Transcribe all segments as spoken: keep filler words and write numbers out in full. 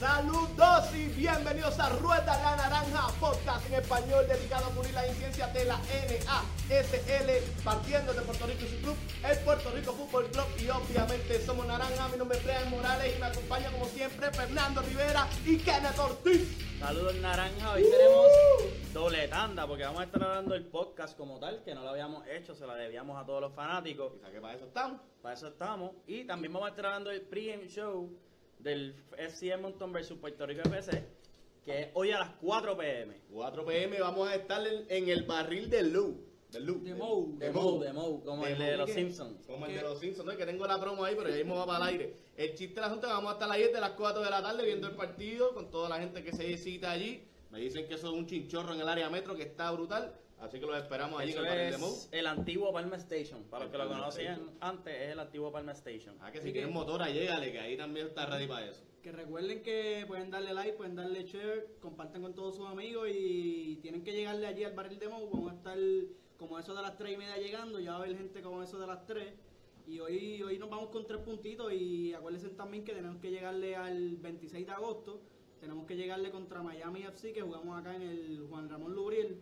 Saludos y bienvenidos a Rueda la Naranja, podcast en español dedicado a cubrir las ciencias de la N A S L, partiendo de Puerto Rico y su club, el Puerto Rico Fútbol Club, y obviamente somos Naranja. Mi nombre es Brian Morales y me acompaña como siempre Fernando Rivera y Kenneth Ortiz. Saludos Naranja, hoy tenemos doble tanda porque vamos a estar hablando del podcast como tal, que no lo habíamos hecho, se la debíamos a todos los fanáticos. Quizá que para eso estamos. Para eso estamos. Y también vamos a estar hablando del pre-game show del F C Edmonton versus Puerto Rico F C, que es hoy a las cuatro p m cuatro p m vamos a estar en, en el barril de Lou. De Lou. De Mou. De Mou, de Mou, como el de los Simpsons. Como el de los Simpsons, ¿no? Que tengo la promo ahí, pero ya mismo va para el aire. El chiste del asunto es que vamos a estar ahí desde las cuatro de la tarde viendo el partido con toda la gente que se cita allí. Me dicen que eso es un chinchorro en el área metro que está brutal. Así que los esperamos allí Eso en el barril de Mou. es el antiguo Palma Station. Para los que lo Palma conocían Station. antes, es el antiguo Palma Station. Ah, que si quieren motora, llégale, que ahí también está ready para eso. Que recuerden que pueden darle like, pueden darle share, compartan con todos sus amigos y tienen que llegarle allí al barril de Mou. Vamos a estar como eso de las tres y media llegando, ya va a haber gente como eso de las tres. Y hoy, hoy nos vamos con tres puntitos y acuérdense también que tenemos que llegarle al veintiséis de agosto. Tenemos que llegarle contra Miami F C, que jugamos acá en el Juan Ramón Lubriel.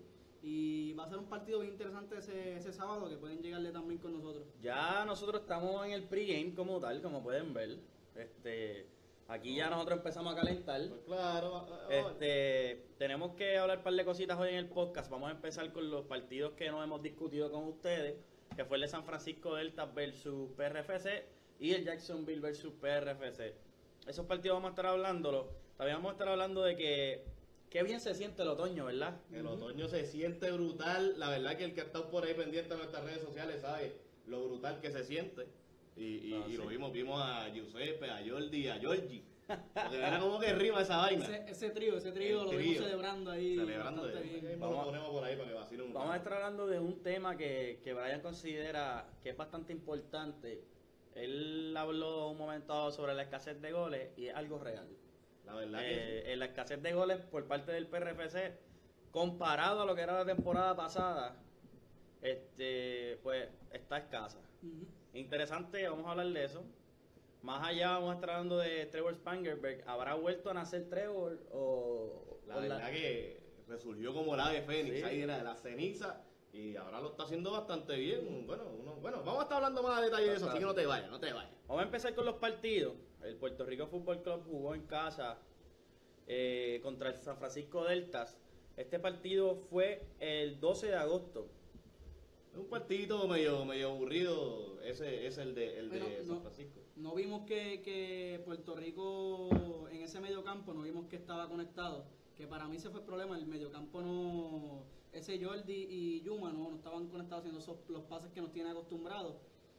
Y va a ser un partido bien interesante ese, ese sábado, que pueden llegarle también con nosotros. Ya nosotros estamos en el pregame como tal, como pueden ver. Este, aquí ya nosotros empezamos a calentar. Pues claro. Este, tenemos que hablar un par de cositas hoy en el podcast. Vamos a empezar con los partidos que no hemos discutido con ustedes, que fue el de San Francisco Delta versus P R F C y el Jacksonville versus P R F C. Esos partidos vamos a estar hablándolo. También vamos a estar hablando de que qué bien se siente el otoño, ¿verdad? El otoño se siente brutal. La verdad que el que ha estado por ahí pendiente de nuestras redes sociales sabe lo brutal que se siente. Y, y, Ah, y sí. lo vimos, vimos a Giuseppe, a Jordi, a Georgie. Porque era como que rima esa vaina. Ese, ese trío, ese trío El lo trío. vimos celebrando ahí. Celebrando. bastante De, bien. vamos, Vamos- lo ponemos por ahí para que vacile un Vamos a estar hablando de un tema que, que Brian considera que es bastante importante. Él habló un momento dado sobre la escasez de goles y es algo real. La verdad que Eh, en la escasez de goles por parte del P R F C, comparado a lo que era la temporada pasada, este, pues está escasa. Ujú. Interesante, vamos a hablar de eso. Más allá vamos a estar hablando de Trevor Spangenberg. ¿Habrá vuelto a nacer Trevor o La o verdad que resurgió como la ave Fénix, Sí. ahí era de la ceniza, y ahora lo está haciendo bastante bien. Bueno, uno, bueno, vamos a estar hablando más a detalle de eso, así que no te vayas, no te vayas. Vamos a empezar con los partidos. El Puerto Rico Fútbol Club jugó en casa eh, contra el San Francisco Deltas. Este partido fue el doce de agosto. Es un partidito medio, medio aburrido, ese es el de, el de Bueno, San no. Francisco. No vimos que, que Puerto Rico en ese mediocampo, no vimos que estaba conectado. Que para mí ese fue el problema, el mediocampo no. Ese Jordi y Yuma no, no estaban conectados haciendo esos, los pases que nos tienen acostumbrados.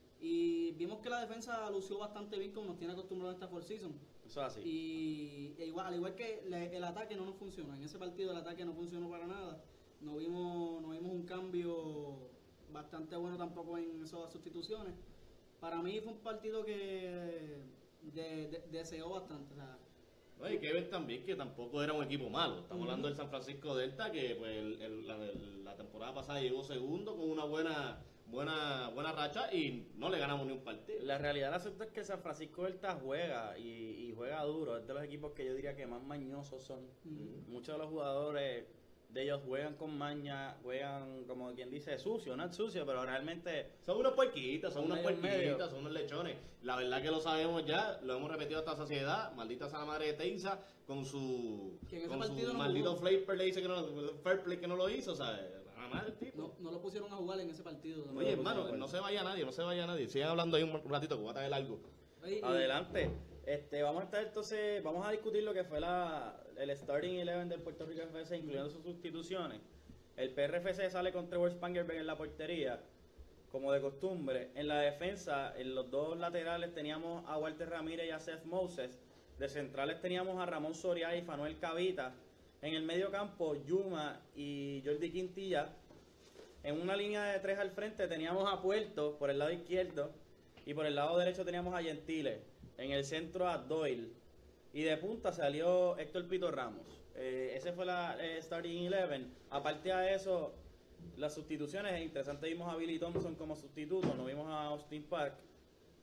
Y vimos que la defensa lució bastante bien como nos tiene acostumbrados en esta four season. Eso es así. Y e igual, al igual que le- el ataque no nos funciona. En ese partido el ataque no funcionó para nada. No vimos, no vimos un cambio bastante bueno tampoco en esas sustituciones. Para mí fue un partido que de- de- deseó bastante. O sea, No, hay que ver también que tampoco era un equipo malo. Estamos Ujú. hablando del San Francisco Delta, que pues el- el- la, el- la temporada pasada llegó segundo con una buena buena buena racha y no le ganamos ni un partido. La realidad del asunto es que San Francisco Delta juega y, y juega duro. Es de los equipos que yo diría que más mañosos son. ujú. Muchos de los jugadores de ellos juegan con maña, juegan como quien dice sucio, no es sucio, pero realmente Son unos puerquitos, son Son unos medio puerquitos, medio. son unos lechones. La verdad que lo sabemos ya, lo hemos repetido hasta saciedad. Maldita sea la madre de Teiza con su, Que en ese con su partido no maldito jugó. fair play, dice que no, fair play que no lo hizo, ¿sabes? Nada más el tipo. No, no lo pusieron a jugar en ese partido. Oye, No lo hermano, pusieron. no se vaya nadie, no se vaya nadie. Sigan hablando ahí un ratito que voy a traer algo. Oye, y- adelante. Este, vamos a estar entonces, vamos a discutir lo que fue la, el starting eleven del Puerto Rico F C, incluyendo sus sustituciones. El P R F C sale con Trevor Spangenberg en la portería, como de costumbre. En la defensa, en los dos laterales teníamos a Walter Ramírez y a Seth Moses. De centrales teníamos a Ramón Soria y Fanuel Cavita. En el medio campo, Yuma y Jordi Quintilla. En una línea de tres al frente teníamos a Puerto por el lado izquierdo y por el lado derecho teníamos a Gentile. En el centro a Doyle. Y de punta salió Héctor Pito Ramos. Eh, ese fue la eh, starting eleven. Aparte de eso, las sustituciones, es interesante, vimos a Billy Thompson como sustituto, no vimos a Austin Park.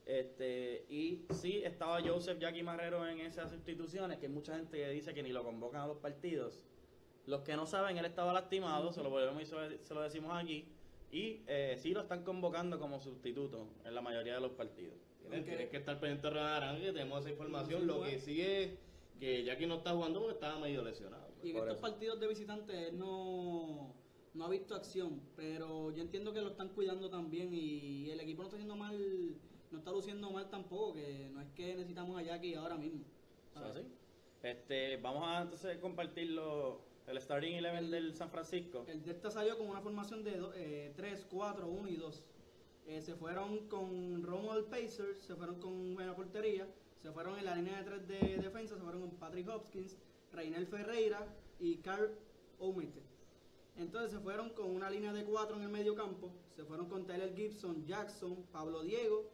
Este, y sí estaba Joseph Jackie Marrero en esas sustituciones, que hay mucha gente que dice que ni lo convocan a los partidos. Los que no saben, él estaba lastimado, se lo volvemos y se lo decimos aquí, y eh, sí lo están convocando como sustituto en la mayoría de los partidos. Tienes, tienes que estar pendiente de Naranja, que tenemos esa información. Sí, lo bueno. que sigue es que Jackie no está jugando porque estaba medio lesionado. Pues. Y en estos eso. partidos de visitantes él no, no ha visto acción, pero yo entiendo que lo están cuidando también y el equipo no está haciendo mal, no está luciendo mal tampoco, que no es que necesitamos a Jackie ahora mismo. ¿Ah, sí? Este, vamos a entonces compartirlo, el starting eleven del San Francisco. El Delta salió con una formación de eh, tres, cuatro, uno y dos. Eh, se fueron con Romuald Pacers, se fueron con buena portería, se fueron en la línea de tres de defensa, se fueron con Patrick Hopkins, Reinel Ferreira y Carl Omite. Entonces se fueron con una línea de cuatro en el medio campo, se fueron con Tyler Gibson, Jackson, Pablo Diego,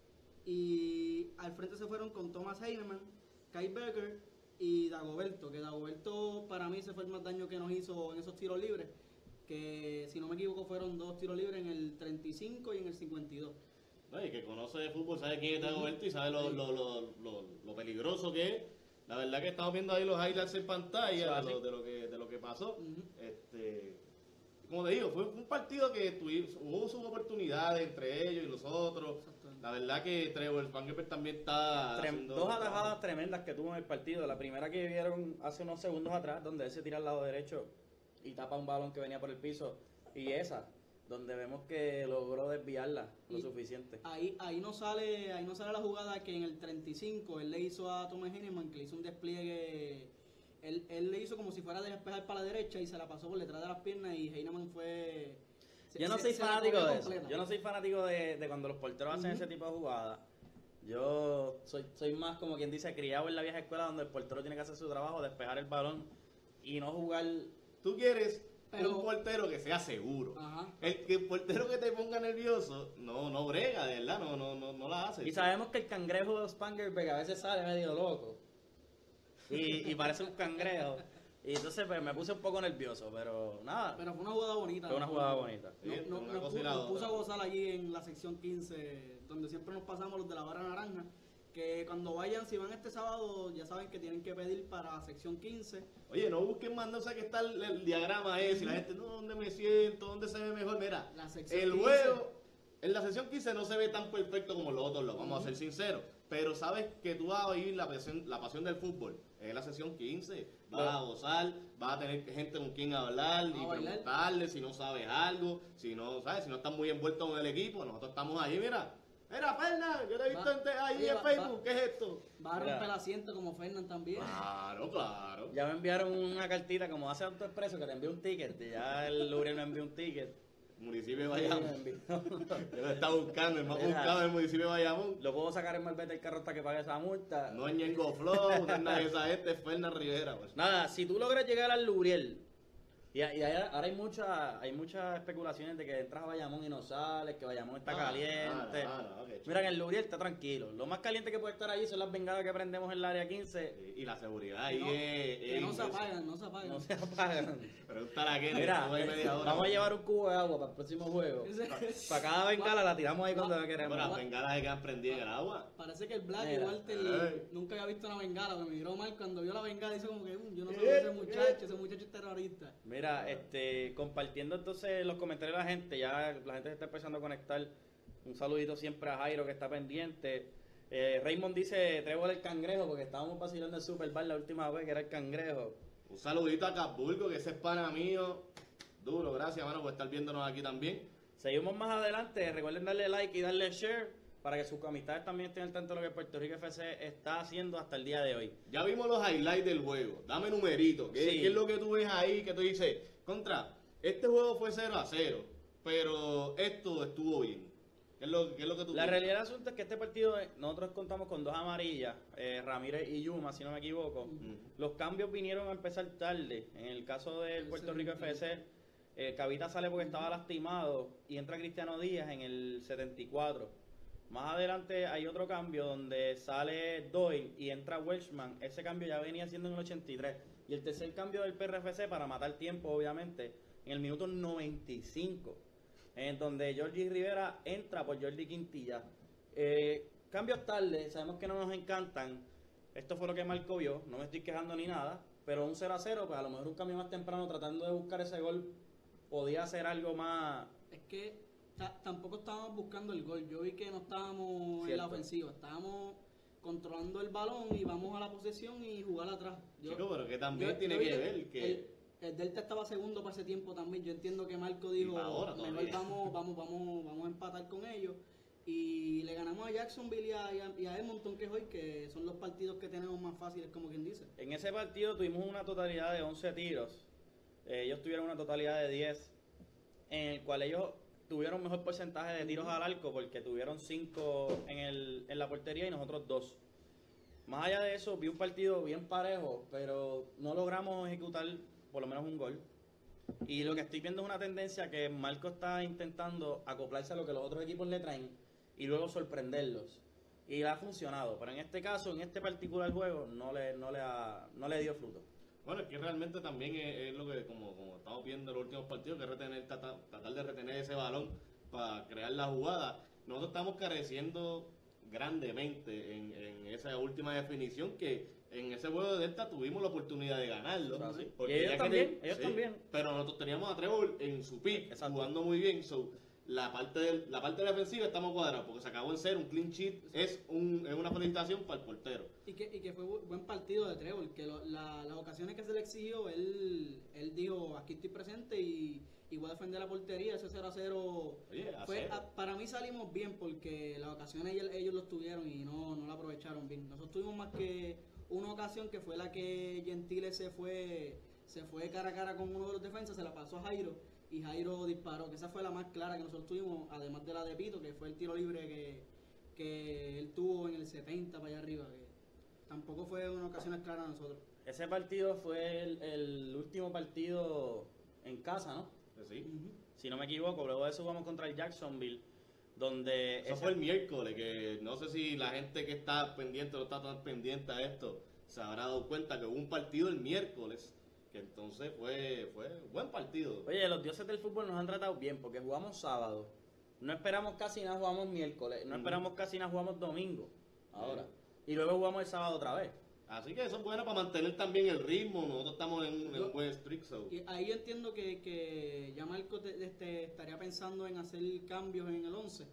y al frente se fueron con Thomas Heinemann, Kai Becker y Dagoberto, que Dagoberto para mí se fue el más daño que nos hizo en esos tiros libres, que si no me equivoco fueron dos tiros libres en el treinta y cinco y en el cincuenta y dos. No, y que conoce de fútbol, sabe quién es Dagoberto y sabe lo, lo, lo, lo, lo peligroso que es. La verdad que estamos viendo ahí los highlights en pantalla de lo, de lo que de lo que pasó. Uh-huh. Este, como te digo, fue un partido que tuvimos, hubo sus oportunidades entre ellos y nosotros. La verdad que Trevor Spangenberg también está Trem- haciendo dos atajadas tremendas que tuvo en el partido. La primera que vieron hace unos segundos atrás, donde él se tira al lado derecho y tapa un balón que venía por el piso, y esa donde vemos que logró desviarla lo y suficiente. Ahí ahí no sale ahí no sale la jugada que en el treinta y cinco él le hizo a Thomas Heinemann, que le hizo un despliegue, él, él le hizo como si fuera de despejar para la derecha y se la pasó por detrás de las piernas y Heinemann fue... Se, yo no se, soy se fanático de eso, completa. yo no soy fanático de, de cuando los porteros hacen uh-huh. ese tipo de jugadas. Yo soy, soy más como quien dice criado en la vieja escuela, donde el portero tiene que hacer su trabajo, despejar el balón y no jugar. Tú quieres Pero, un portero que sea seguro. Ajá. El, que el portero que te ponga nervioso, no no brega, de verdad, no no no, no la hace. Y sabemos que el cangrejo de Spangenberg a veces sale medio loco. Y, y parece un cangrejo. Y entonces pues, me puse un poco nervioso, pero nada. Pero fue una jugada bonita. Fue una jugada bonita. No, Sí, no, una nos, cosa y puso, la nos puso a otra. gozar allí en la sección quince, donde siempre nos pasamos los de la barra naranja. Que cuando vayan, si van este sábado, ya saben que tienen que pedir para sección quince. Oye, no busquen más, no sé qué está el, el diagrama ese, y la gente, no, ¿dónde me siento? ¿Dónde se ve mejor? Mira, La sección el quince. juego, en la sección quince no se ve tan perfecto como los otros, lo vamos a ser sinceros. Pero sabes que tú vas a oír la pasión, la pasión del fútbol. Es la sección quince. Vas a gozar, vas a tener gente con quien hablar y preguntarle si no sabes algo, si no, ¿sabes? Si no estás muy envuelto en el equipo. Nosotros estamos ahí, mira. Mira, Fernan, yo te he visto Va, en te- ahí oye, en va, Facebook, va. ¿qué es esto? Va a romper el asiento como Fernan también. Claro, claro. Ya me enviaron una cartita como hace AutoExpreso que te envió un ticket. Y ya el Luriel me envió un ticket. Municipio de Sí, Bayamón. me envió. Yo lo estaba buscando, el más Mira. buscado del municipio de Bayamón. Lo puedo sacar en malvete del carro hasta que pague esa multa. No es Ñengo Flow, no es nada de esa gente, es Fernan Rivera. Pues. Nada, si tú logras llegar al Luriel, y, y hay- ahora hay muchas hay muchas especulaciones de que entras a Bayamón y no sales, que Bayamón está Ah, caliente. ah, ah, ok, Mira, en el Luriel está tranquilo. Lo más caliente que puede estar allí son las bengalas que prendemos en el área quince. Y, y la seguridad ahí No, es. que es no se inmensa. apagan, no se apagan. No se apagan. Pregúntale a Kenneth, Mira, estuvo ahí media hora. vamos a llevar un cubo de agua para el próximo juego. Para cada bengala la tiramos ahí cuando la Pero queremos. las bengalas se quedan prendidas en el agua. Parece que el Black Mira. Walter Ay. nunca había visto una bengala, me miró mal cuando vio la bengala y dice como que "Mm, yo no soy ese muchacho, ese muchacho es terrorista". Mira, este, compartiendo entonces los comentarios de la gente, ya la gente se está empezando a conectar. Un saludito siempre a Jairo que está pendiente. Eh, Raymond dice, Trevor el cangrejo, porque estábamos vacilando el Super Bar la última vez que era el cangrejo. Un saludito a Capulco, que ese es pana mío. Duro, gracias, mano, por estar viéndonos aquí también. Seguimos más adelante, recuerden darle like y darle share para que sus amistades también estén al tanto de lo que Puerto Rico F C está haciendo hasta el día de hoy. Ya vimos los highlights del juego. Dame numerito. ¿Qué, Sí. qué es lo que tú ves ahí que tú dices? Contra, este juego fue cero a cero, pero esto estuvo bien. ¿Qué es lo, qué es lo que tú La piensas? realidad del asunto es que este partido, eh, nosotros contamos con dos amarillas, eh, Ramírez y Yuma, si no me equivoco. Ujú. Los cambios vinieron a empezar tarde. En el caso del El Puerto Rico F C, eh, Cavita sale porque estaba lastimado y entra Cristiano Díaz en el setenta y cuatro. Más adelante hay otro cambio donde sale Doyle y entra Welshman. Ese cambio ya venía siendo en el ochenta y tres. Y el tercer cambio del P R F C, para matar tiempo, obviamente, en el minuto noventa y cinco. En donde Jordi Rivera entra por Jordi Quintilla. Eh, cambios tarde, sabemos que no nos encantan. Esto fue lo que Marco vio, no me estoy quejando ni nada, pero un cero a cero, pues a lo mejor un cambio más temprano tratando de buscar ese gol podía hacer algo más. Es que ta- tampoco estábamos buscando el gol. Yo vi que no estábamos en Cierto. la ofensiva, estábamos controlando el balón y vamos a la posesión y jugar atrás. Yo- Chico, pero que también yo- tiene yo vi que ver que... el, el Delta estaba segundo para ese tiempo también. Yo entiendo que Marco dijo, para ahora mejor todavía". vamos, vamos, vamos, vamos a empatar con ellos. Y le ganamos a Jacksonville y a, y a- y a Edmonton, que es hoy, que son los partidos que tenemos más fáciles, como quien dice. En ese partido tuvimos una totalidad de once tiros, eh, ellos tuvieron una totalidad de diez, en el cual ellos tuvieron mejor porcentaje de tiros al arco porque tuvieron cinco en, el, en la portería y nosotros dos. Más allá de eso, vi un partido bien parejo, pero no logramos ejecutar por lo menos un gol. Y lo que estoy viendo es una tendencia que Marco está intentando acoplarse a lo que los otros equipos le traen y luego sorprenderlos. Y le ha funcionado, pero en este caso, en este particular juego, no le, no le, ha- no le dio fruto. Bueno, es que realmente también es, es lo que, como, como estamos viendo en los últimos partidos, que es retener, tratar, tratar de retener ese balón para crear la jugada. Nosotros estamos careciendo grandemente en, en esa última definición que en ese juego de Delta tuvimos la oportunidad de ganarlo. O sea, sí. Porque Y ellos ya que también, te- ellos también. Pero nosotros teníamos a Trevor en su pick, Exacto. jugando muy bien. So, la parte del- la parte defensiva estamos cuadrados porque se acabó en ser un clean sheet, es, un, es una felicitación para el portero. Y que, y que fue bu- buen partido de Trevor, que lo- la- las ocasiones que se le exigió, él, él dijo, aquí estoy presente y, y voy a defender la portería, ese cero a cero. Oye, a Fue, cero. a- para mí salimos bien porque las ocasiones ellos, ellos los tuvieron y no, no la aprovecharon bien. Nosotros tuvimos más que una ocasión que fue la que Gentile se fue, se fue cara a cara con uno de los defensas, se la pasó a Jairo y Jairo disparó, que esa fue la más clara que nosotros tuvimos, además de la de Pito, que fue el tiro libre que, que él tuvo en el setenta para allá arriba, que tampoco fue una ocasión clara a nosotros. Ese partido fue el, el último partido en casa, ¿no? Sí. Ujú. Si no me equivoco, luego de eso jugamos contra el Jacksonville, donde... Eso ese- fue el miércoles, que no sé si la gente que está pendiente o no está tan pendiente a esto se habrá dado cuenta que hubo un partido el miércoles, que entonces fue fue buen partido. Oye, los dioses del fútbol nos han tratado bien porque jugamos sábado. No esperamos casi nada, jugamos miércoles. No Ujú. esperamos casi nada, jugamos domingo. Ahora. Sí. Y luego jugamos el sábado otra vez. Así que eso es bueno para mantener también el ritmo, nosotros estamos en, en Yo- un buen streak, so. Y ahí yo entiendo que, que ya Marco te- este, estaría pensando en hacer cambios en el once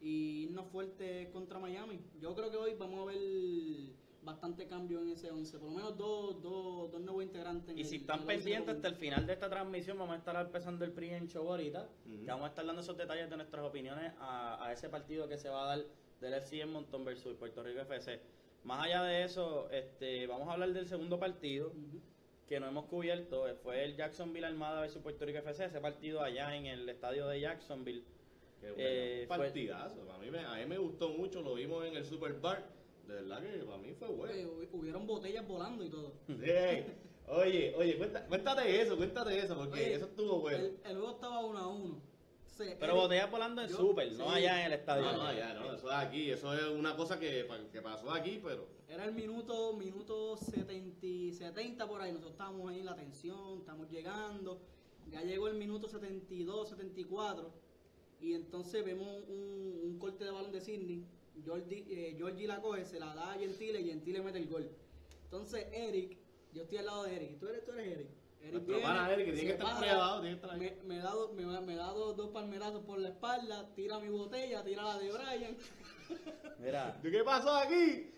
y irnos fuerte contra Miami. Yo creo que hoy vamos a ver bastante cambio en ese once, por lo menos dos, dos, dos nuevos integrantes. en Y el- si en están el once pendientes común. hasta el final de esta transmisión, vamos a estar empezando el pre show ahorita. Ujú. Que vamos a estar dando esos detalles de nuestras opiniones a, a ese partido que se va a dar del F C Edmonton versus Puerto Rico F C. Más allá de eso, este, vamos a hablar del segundo partido Ujú. que no hemos cubierto. eh, Fue el Jacksonville Armada versus Puerto Rico F C. Ese partido allá en el estadio de Jacksonville. Qué bueno, Eh, un fue- partidazo. A mí, me, a mí me gustó mucho, lo vimos en el Super Bar. De verdad que para mí fue bueno. Oye, hu- hubieron botellas volando y todo. Sí. Oye, oye, cuenta- cuéntate eso, cuéntate eso, porque Oye, eso estuvo bueno. El, el juego estaba uno a uno. Entonces, Pero Eric- botellas volando en yo- Super, no sí. allá en el estadio. No, no, ya, no, eso es aquí, eso es una cosa que, que pasó aquí, pero Era el minuto, minuto setenta, y setenta por ahí, nosotros estábamos ahí en la tensión, estamos llegando, ya llegó el minuto setenta y dos, setenta y cuatro, y entonces vemos un, un corte de balón de Sidney, Georgie, eh, Georgie la coge, se la da a Gentile y Gentile mete el gol. Entonces Eric, yo estoy al lado de Eric, tú eres, tú eres Eric. Eric Nuestro pana Eric, que tiene se que estar para, privado, tiene que estar ahí. me, me da, do- me, me da dos, dos palmerazos por la espalda, tira mi botella, tira la de Brian. Mira, ¿qué pasó aquí?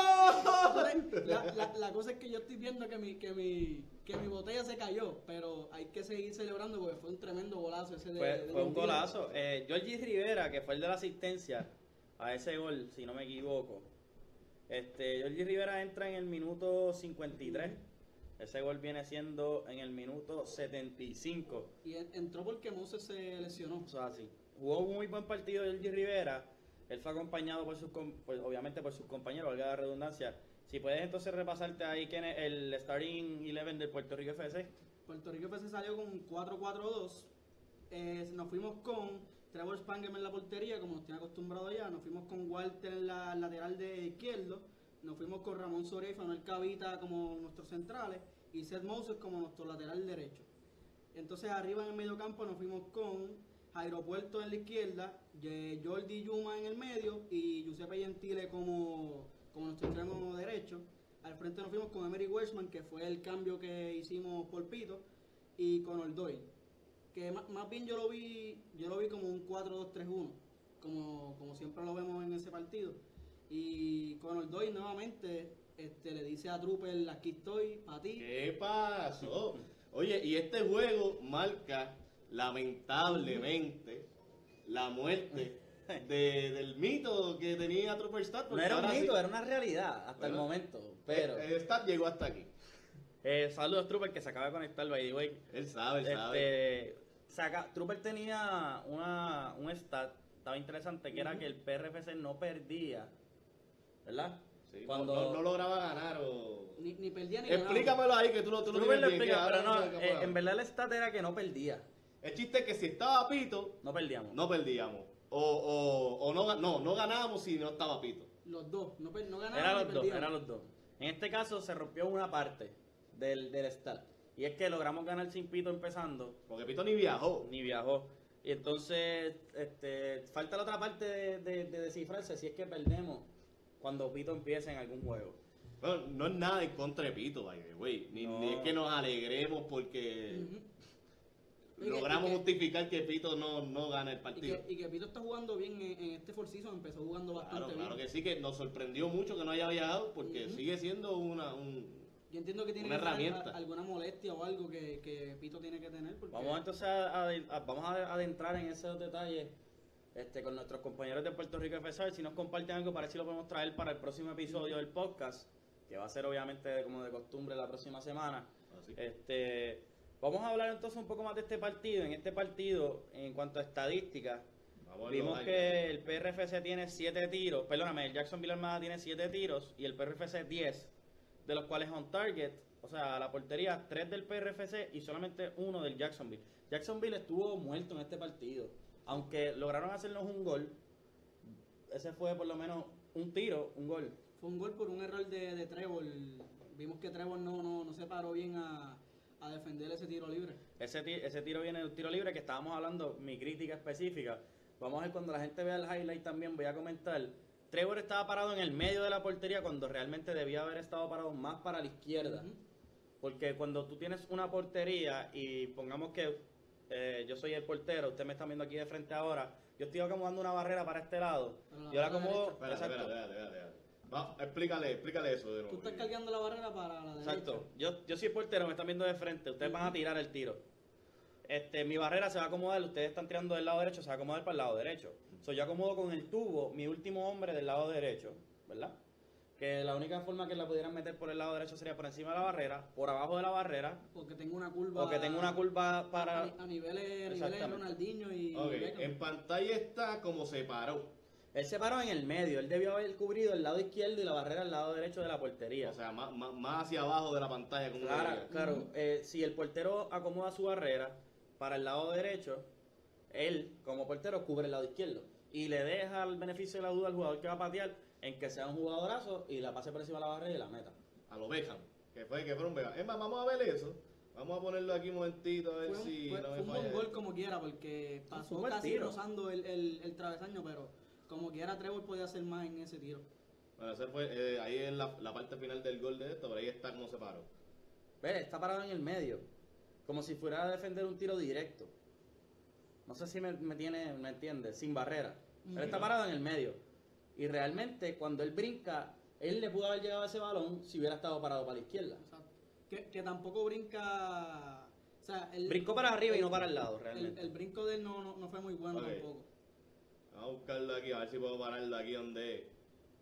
¡Gol! La, la, la cosa es que yo estoy viendo que mi, que mi que mi botella se cayó, pero hay que seguir celebrando porque fue un tremendo golazo ese de, fue, de fue un Gentile. golazo. Eh, Georgie Rivera, que fue el de la asistencia a ese gol, si no me equivoco. Este, Georgie Rivera entra en el minuto cincuenta y tres. Ese gol viene siendo en el minuto setenta y cinco. Y en- entró porque Moses se lesionó. O sea, sí. Jugó un muy buen partido Georgie Rivera. Él fue acompañado por sus, com- pues, obviamente por sus compañeros, valga la redundancia. Si puedes entonces repasarte ahí quién es el starting eleven del Puerto Rico F C. Puerto Rico F C salió con cuatro cuatro dos. Eh, nos fuimos con Trevor Spangem en la portería, como nos tiene acostumbrado ya. Nos fuimos con Walter en la lateral de izquierdo. Nos fuimos con Ramón Soria y Fanuel Cavita como nuestros centrales. Y Seth Moses como nuestro lateral derecho. Entonces arriba en el medio campo nos fuimos con Jairo Puerto en la izquierda, Ye- Jordi Yuma en el medio y Giuseppe Gentile como, como nuestro extremo derecho. Al frente nos fuimos con Emery Welshman, que fue el cambio que hicimos por Pito, y con Oldoy, que más, más bien yo lo vi yo lo vi como un cuatro dos tres uno, como, como siempre lo vemos en ese partido. Y con Oldoy nuevamente este, le dice a Trooper, aquí estoy, para ti. ¿Qué pasó? Oye, y este juego marca lamentablemente la muerte de, del mito que tenía Trooper Stat. No era un ahora mito, sí- era una realidad hasta el Bueno, momento. Pero, El, el Stat llegó hasta aquí. eh, saludos, Trooper, que se acaba de conectar, by the way. Él sabe, él sabe. Este, saca, Trooper tenía una, un stat, estaba interesante, que era que el P R F C no perdía, ¿verdad? Sí, Cuando no, no, no lograba ganar o... Ni, ni perdía ni ganaba. Explícamelo ahí, que tú lo, tú lo Trooper lo tienes bien, explica, que pero ahora no, sé eh, cómo- en verdad el stat era que no perdía, El chiste es que si estaba Pito, no perdíamos. no perdíamos. O, o, o no, ga- no, no ganábamos si no estaba Pito. Los dos, no, per- no ganaban Era ni los dos, perdían. era los dos. En este caso se rompió una parte del, del stat, y es que logramos ganar sin Pito empezando, Porque Pito ni viajó. ni viajó. Y entonces, este, falta la otra parte de, de, de descifrarse si es que perdemos cuando Pito empiece en algún juego. Bueno, no es nada en contra de Pito, by the way. Ni, No. ni es que nos alegremos porque Ujú. Y que- logramos y que- justificar que Pito no, no gana el Y partido. que, y que Pito está jugando bien en, en este Four Seasons, empezó jugando Claro, bastante claro bien. que sí, que nos sorprendió mucho que no haya viajado porque Ujú. sigue siendo una... Un, Yo entiendo que tiene Una que tener herramienta. a- alguna molestia o algo que, que Pito tiene que tener. Porque Vamos entonces a, a- a- vamos a adentrar en esos detalles este, con nuestros compañeros de Puerto Rico F S R. Si nos comparten algo, para ver si lo podemos traer para el próximo episodio del podcast, que va a ser obviamente como de costumbre la próxima semana. así. Este, vamos a hablar entonces un poco más de este partido. En este partido, en cuanto a estadísticas, Vamos a ver vimos los que highlights. el P R F C tiene siete tiros, perdóname, el Jacksonville Armada tiene siete tiros y el P R F C diez, de los cuales on target, o sea, la portería, tres del P R F C y solamente uno del Jacksonville. Jacksonville estuvo muerto en este partido, aunque lograron hacernos un gol, ese fue por lo menos un tiro, un gol. fue un gol por un error de, de Trevor. Vimos que Trevor no, no, no se paró bien a, a defender ese tiro libre. Ese, ti- ese tiro viene de un tiro libre que estábamos hablando, mi crítica específica. Vamos a ver cuando la gente vea el highlight también, voy a comentar. Trevor estaba parado en el medio de la portería cuando realmente debía haber estado parado más para la izquierda. Ujú. Porque cuando tú tienes una portería y pongamos que eh, yo soy el portero, usted me está viendo aquí de frente ahora, yo estoy acomodando una barrera para este lado. Para la Yo la barra acomodo, Espérate, exacto, espérate, espérate, espérate. Va, explícale, explícale eso de nuevo. Tú estás cargando la barrera para la derecha. exacto. Yo, yo soy el portero, me están viendo de frente, ustedes van a tirar el tiro. Este, mi barrera se va a acomodar, ustedes están tirando del lado derecho, se va a acomodar para el lado derecho. So, yo acomodo con el tubo mi último hombre del lado derecho, ¿verdad? Que la única forma que la pudieran meter por el lado derecho sería por encima de la barrera, por abajo de la barrera, Porque tengo una curva. o que tenga una curva para... A, a niveles, a niveles Exactamente. Ronaldinho y. Ok, Beckham. en pantalla está como se paró. Él se paró en el medio, él debió haber cubrido el lado izquierdo y la barrera al lado derecho de la portería. O sea, más, más, más hacia abajo de la pantalla. Como Claro, diría. claro. Ujú. eh, si el portero acomoda su barrera para el lado derecho, él, como portero, cubre el lado izquierdo. Y le deja el beneficio de la duda al jugador que va a patear en que sea un jugadorazo y la pase por encima de la barrera y la meta. A lo Beckham, que fue, que fue un Beckham. Es más, vamos a ver eso. Vamos a ponerlo aquí un momentito a ver Fue un, si fue- no fue me un falla. buen gol como quiera, porque fue pasó un buen casi tiro. rozando el, el, el travesaño, pero como quiera Trevor podía hacer más en ese tiro. Bueno, ese fue, eh, ahí en la, la parte final del gol de esto, pero ahí está como se paró. Ve, está parado en el medio, como si fuera a defender un tiro directo. No sé si me, me tiene, me entiende, sin barrera. Él está parado en el medio. Y realmente, cuando él brinca, él le pudo haber llegado a ese balón si hubiera estado parado para la izquierda. Exacto. Que, que tampoco brinca. O sea, el, Brincó para arriba y el- no para el lado, El, realmente. el brinco de él no, no, no fue muy bueno Ok. tampoco. Vamos a buscarlo aquí, a ver si puedo pararlo aquí donde es.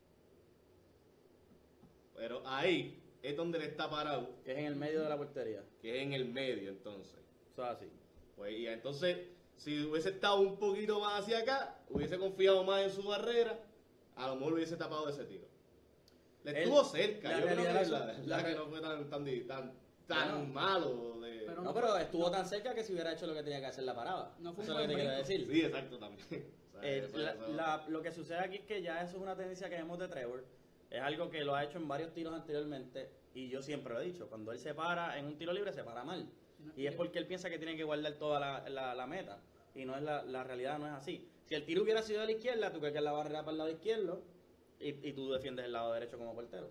Pero ahí es donde él está parado, Que es en el medio de la portería. que es en el medio entonces. Eso es así. Pues y entonces, si hubiese estado un poquito más hacia acá, hubiese confiado más en su barrera, a lo mejor hubiese tapado ese tiro. Le Él- estuvo cerca, la yo creo que realidad la, es- la la que re- no fue tan, tan, di- tan, tan Bueno. malo. De... Pero No, no pero fue- estuvo no- tan cerca que si hubiera hecho lo que tenía que hacer la parada. No fue Eso un es lo que te buen quiero brinco. decir. Sí, exacto, también. O sea, Eh, eso- la- eso- la- lo que sucede aquí es que ya eso es una tendencia que vemos de Trevor. Es algo que lo ha hecho en varios tiros anteriormente. Y yo siempre lo he dicho. Cuando él se para en un tiro libre, se para mal. Y es porque él piensa que tiene que guardar toda la, la- la meta. y no es la, la realidad no es así. Si el tiro hubiera sido de la izquierda, tú que la barrera para el lado izquierdo y, y tú defiendes el lado derecho como portero.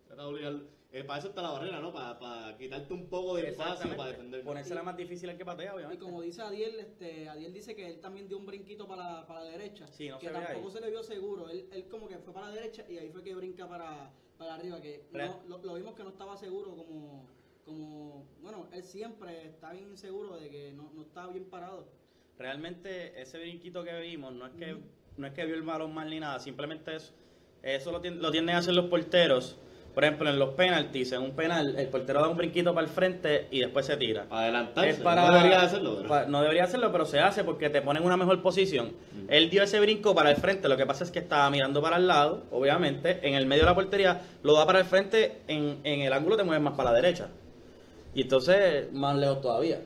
Eh, para eso está la barrera, ¿no? Para, para quitarte un poco de espacio para defender. Ponérsela más difícil al que patea, obviamente. Y como dice Adiel, este, Adiel dice que él también dio un brinquito para la, para la derecha. Sí, no que se ve tampoco ahí. se le vio seguro. Él, él como que fue para la derecha y ahí fue que brinca para, para arriba. Que no, lo, lo vimos que no estaba seguro como, como... Bueno, él siempre está bien inseguro de que no, no está bien parado. Realmente ese brinquito que vimos no es que, uh-huh. no es que vio el balón mal ni nada, simplemente eso, eso lo, lo tienden a hacer los porteros. Por ejemplo, en los penaltis, en un penal, el portero da un brinquito para el frente y después se tira. Adelantarse. Es para, no debería hacerlo, ¿verdad? Para, no debería hacerlo, pero se hace porque te pone en una mejor posición. Uh-huh. Él dio ese brinco para el frente, lo que pasa es que estaba mirando para el lado, obviamente, en el medio de la portería, lo da para el frente, en, en el ángulo te mueves más para la derecha. Y entonces, más lejos todavía.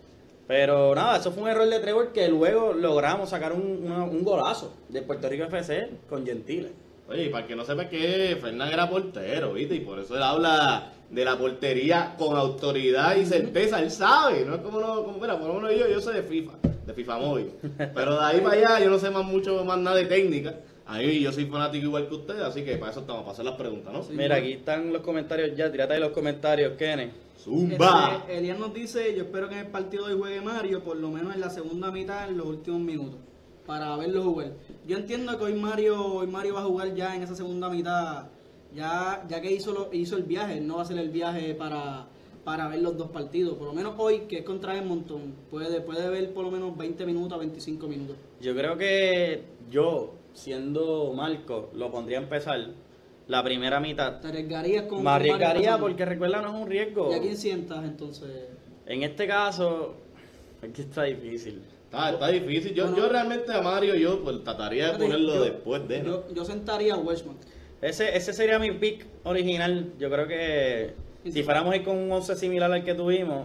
Pero nada, eso fue un error de Trevor que luego logramos sacar un, una, un golazo de Puerto Rico F C con Gentile. Oye, y para que no sepa que Fernández era portero, ¿viste? Y por eso él habla de la portería con autoridad y certeza, él sabe, no es como, no, como mira, por lo menos yo, yo sé de FIFA, de FIFA móvil, pero de ahí para allá yo no sé más mucho más nada de técnica. Ahí yo soy fanático igual que ustedes, así que para eso estamos, para hacer las preguntas, ¿no? Sí, mira, aquí están los comentarios ya, tírate ahí los comentarios, Kenneth. ¡Zumba! Este, Elian nos dice, yo espero que en el partido de hoy juegue Mario, por lo menos en la segunda mitad, en los últimos minutos, para verlo jugar. Yo entiendo que hoy Mario hoy Mario va a jugar ya en esa segunda mitad, ya ya que hizo lo, hizo el viaje, no va a hacer el viaje para, para ver los dos partidos. Por lo menos hoy, que es contra Edmonton, puede, puede ver por lo menos veinte minutos a veinticinco minutos. Yo creo que yo, siendo Marco, lo pondría a empezar la primera mitad. ¿Te arriesgarías con Me arriesgaría con porque recuerda, no es un riesgo. ¿Y a quién sientas entonces? En este caso, aquí está difícil. Está, está difícil. Yo, bueno, yo realmente a Mario yo pues, trataría de ponerlo yo, después de. Yo, yo sentaría a Welshman. Ese, ese sería mi pick original. Yo creo que sí, si fuéramos a ir con un once similar al que tuvimos,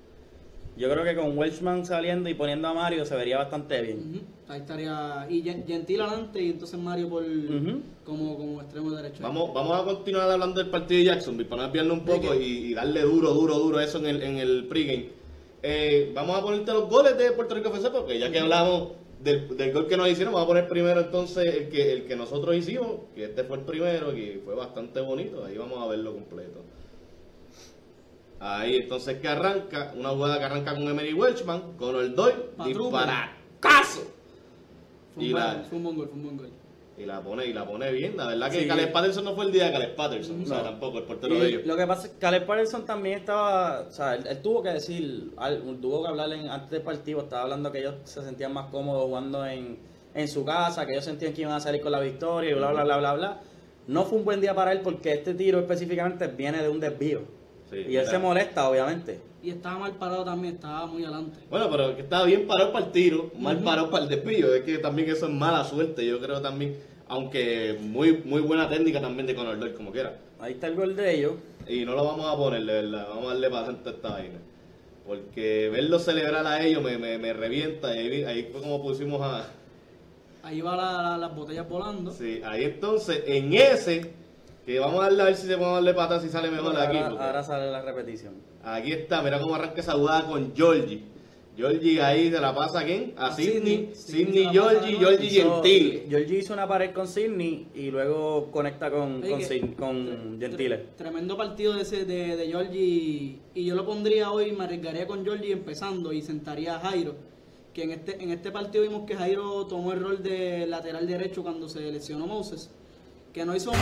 yo creo que con Welshman saliendo y poniendo a Mario se vería bastante bien. Uh-huh. Ahí estaría. Y Gentil adelante y entonces Mario por uh-huh. como, como extremo derecho. Vamos, vamos a continuar hablando del partido de Jacksonville para no desviarnos un poco y, y darle duro, duro, duro eso en el, en el pregame. Eh, vamos a ponerte los goles de Puerto Rico F C porque ya que hablamos del, del gol que nos hicieron, vamos a poner primero entonces el que, el que nosotros hicimos, que este fue el primero, que fue bastante bonito. Ahí vamos a verlo completo. Ahí entonces que arranca, una jugada que arranca con Emery Welshman, con el Doyle, disparatazo. Fue un, la, fue un buen gol, fue un buen gol. Y la pone, y la pone bien, la verdad que sí. Caleb Patterson no fue el día de Caleb Patterson, no. O sea, tampoco el portero y de ellos. Lo que pasa es que Caleb Patterson también estaba, o sea, él, él tuvo que decir, tuvo que hablar en, antes del partido, estaba hablando que ellos se sentían más cómodos jugando en, en su casa, que ellos sentían que iban a salir con la victoria y bla, bla, bla, bla, bla. No fue un buen día para él porque este tiro específicamente viene de un desvío. Sí, y él claro. se molesta, obviamente. Y estaba mal parado también, estaba muy adelante. Bueno, pero que estaba bien parado para el tiro, mal uh-huh. parado para el desvío. Es que también eso es mala suerte, yo creo también. Aunque muy muy buena técnica también de Conor Doyle, como quiera. Ahí está el gol de ellos. Y no lo vamos a poner, de verdad. Vamos a darle para a esta vaina. Porque verlo celebrar a ellos me, me, me revienta. Y ahí, ahí fue como pusimos a... Ahí va la, la, las botellas volando. Sí, ahí entonces, en ese, que vamos a darle a ver si se puede darle para atrás si sale mejor ahora, aquí. Ahora sale la repetición. Aquí está, mira cómo arranca esa jugada con Georgie. Georgie ahí se la pasa a quién? A, a Sidney. Sidney, Georgie, Georgie Gentile. Georgie hizo una pared con Sidney y luego conecta con, con, Sidney, con tre, Gentile. Tre, tremendo partido de, ese, de, de Georgie. Y yo lo pondría hoy, me arriesgaría con Georgie empezando y sentaría a Jairo. Que en este, en este partido vimos que Jairo tomó el rol de lateral derecho cuando se lesionó Moses. Que no hizo nada.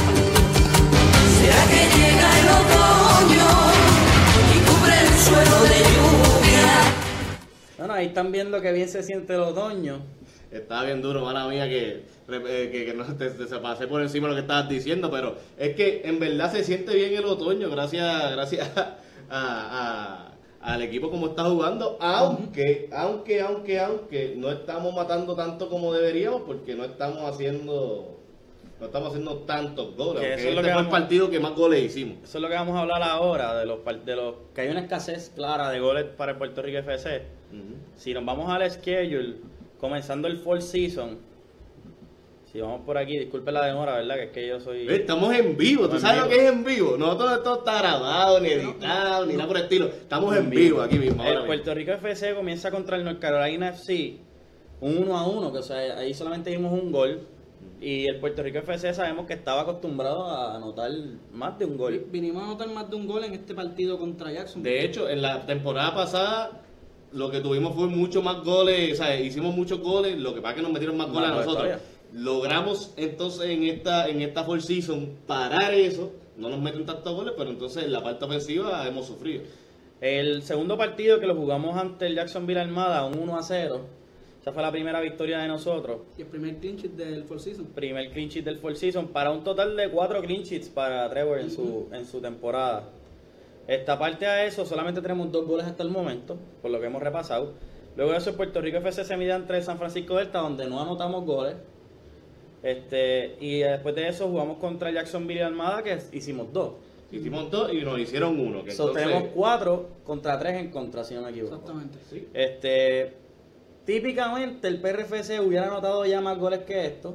¿Será que llega el otoño y cubre el suelo de lluvia? Bueno, ahí están viendo que bien se siente el otoño. Estaba bien duro, mala mía, que, que, que no te, te, se pasé por encima de lo que estabas diciendo, pero es que en verdad se siente bien el otoño gracias, gracias a, a, al equipo como está jugando, aunque, aunque, aunque, aunque no estamos matando tanto como deberíamos porque no estamos haciendo... No estamos haciendo tantos goles, que este es lo que fue vamos, el partido que más goles hicimos. Eso es lo que vamos a hablar ahora, de los, de los que hay una escasez clara de goles para el Puerto Rico F C. Uh-huh. Si nos vamos al schedule, comenzando el fall season, Si vamos por aquí, disculpe la demora, ¿verdad? Que es que yo soy... Estamos en vivo, ¿tú En sabes vivo. lo que es en vivo? Nosotros esto está grabado, ni editado, ni nada por el estilo. Estamos en vivo aquí mismo. ahora El mismo. Puerto Rico F C comienza contra el North Carolina F C, un uno a uno, que o sea, ahí solamente vimos un gol. Y el Puerto Rico F C sabemos que estaba acostumbrado a anotar más de un Vi- gol. Vinimos a anotar más de un gol en este partido contra Jackson. De hecho, en la temporada pasada lo que tuvimos fue mucho más goles, o sea, hicimos muchos goles, lo que pasa es que nos metieron más Más goles a goles nosotros. todavía. Logramos entonces en esta en esta four season parar eso, no nos meten tantos goles, pero entonces en la parte ofensiva hemos sufrido. El segundo partido que lo jugamos ante el Jacksonville Armada, un uno a cero. Esa fue la primera victoria de nosotros. Y el primer clean sheet del Four Season. Primer clean sheet del Four Season para un total de cuatro clean sheets para Trevor en su, en su temporada. Esta parte a eso, solamente tenemos dos goles hasta el momento, por lo que hemos repasado. Luego de eso, Puerto Rico F C se mide entre San Francisco Delta, donde no anotamos goles. Este, y después de eso jugamos contra Jacksonville Armada, que hicimos dos. Hicimos dos y nos hicieron uno. Que So, entonces- tenemos cuatro contra tres en contra, si no me equivoco. Exactamente. Sí. Este, típicamente el P R F C hubiera anotado ya más goles que esto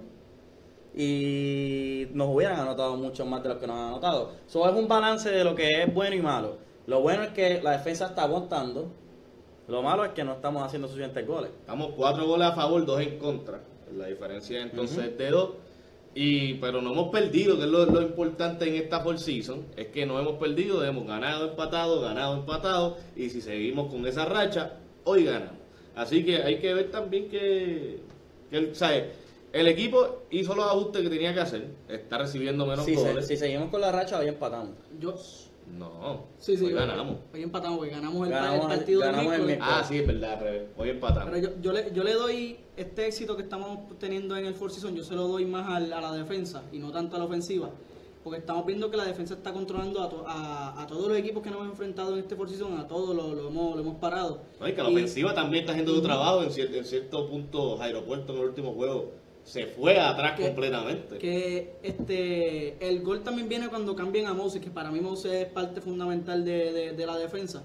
y nos hubieran anotado muchos más de los que nos han anotado. Eso es un balance de lo que es bueno y malo. Lo bueno es que la defensa está aguantando. Lo malo es que no estamos haciendo suficientes goles. Estamos cuatro goles a favor, dos en contra. La diferencia entonces es de dos. Y, pero no hemos perdido, que es lo, lo importante en esta four season, es que no hemos perdido, hemos ganado, empatado, ganado, empatado, y si seguimos con esa racha, hoy ganamos. Así que hay que ver también que, que el, ¿sabes? El equipo hizo los ajustes que tenía que hacer, está recibiendo menos Si, se- goles. si seguimos con la racha, hoy empatamos. Yo, No, sí, sí, hoy hoy- ganamos. Hoy empatamos, porque ganamos el, Ganamos el el- partido del ganamos el miércoles. miércoles. Ah, sí, es verdad, al revés. Hoy empatamos. Pero yo, yo, le, yo le doy este éxito que estamos teniendo en el Four Season, yo se lo doy más al- a, la defensa y no tanto a la ofensiva. Porque estamos viendo que la defensa está controlando a, to- a, a todos los equipos que nos hemos enfrentado en este Four Season, a todos lo, lo hemos, lo hemos parado. No, y que la Y- ofensiva también está haciendo su trabajo. En, cier- en cierto punto, Aeropuerto en el último juego se fue atrás Que- completamente. Que este el gol también viene cuando cambian a Moses, que para mí Moses es parte fundamental de, de- de la defensa.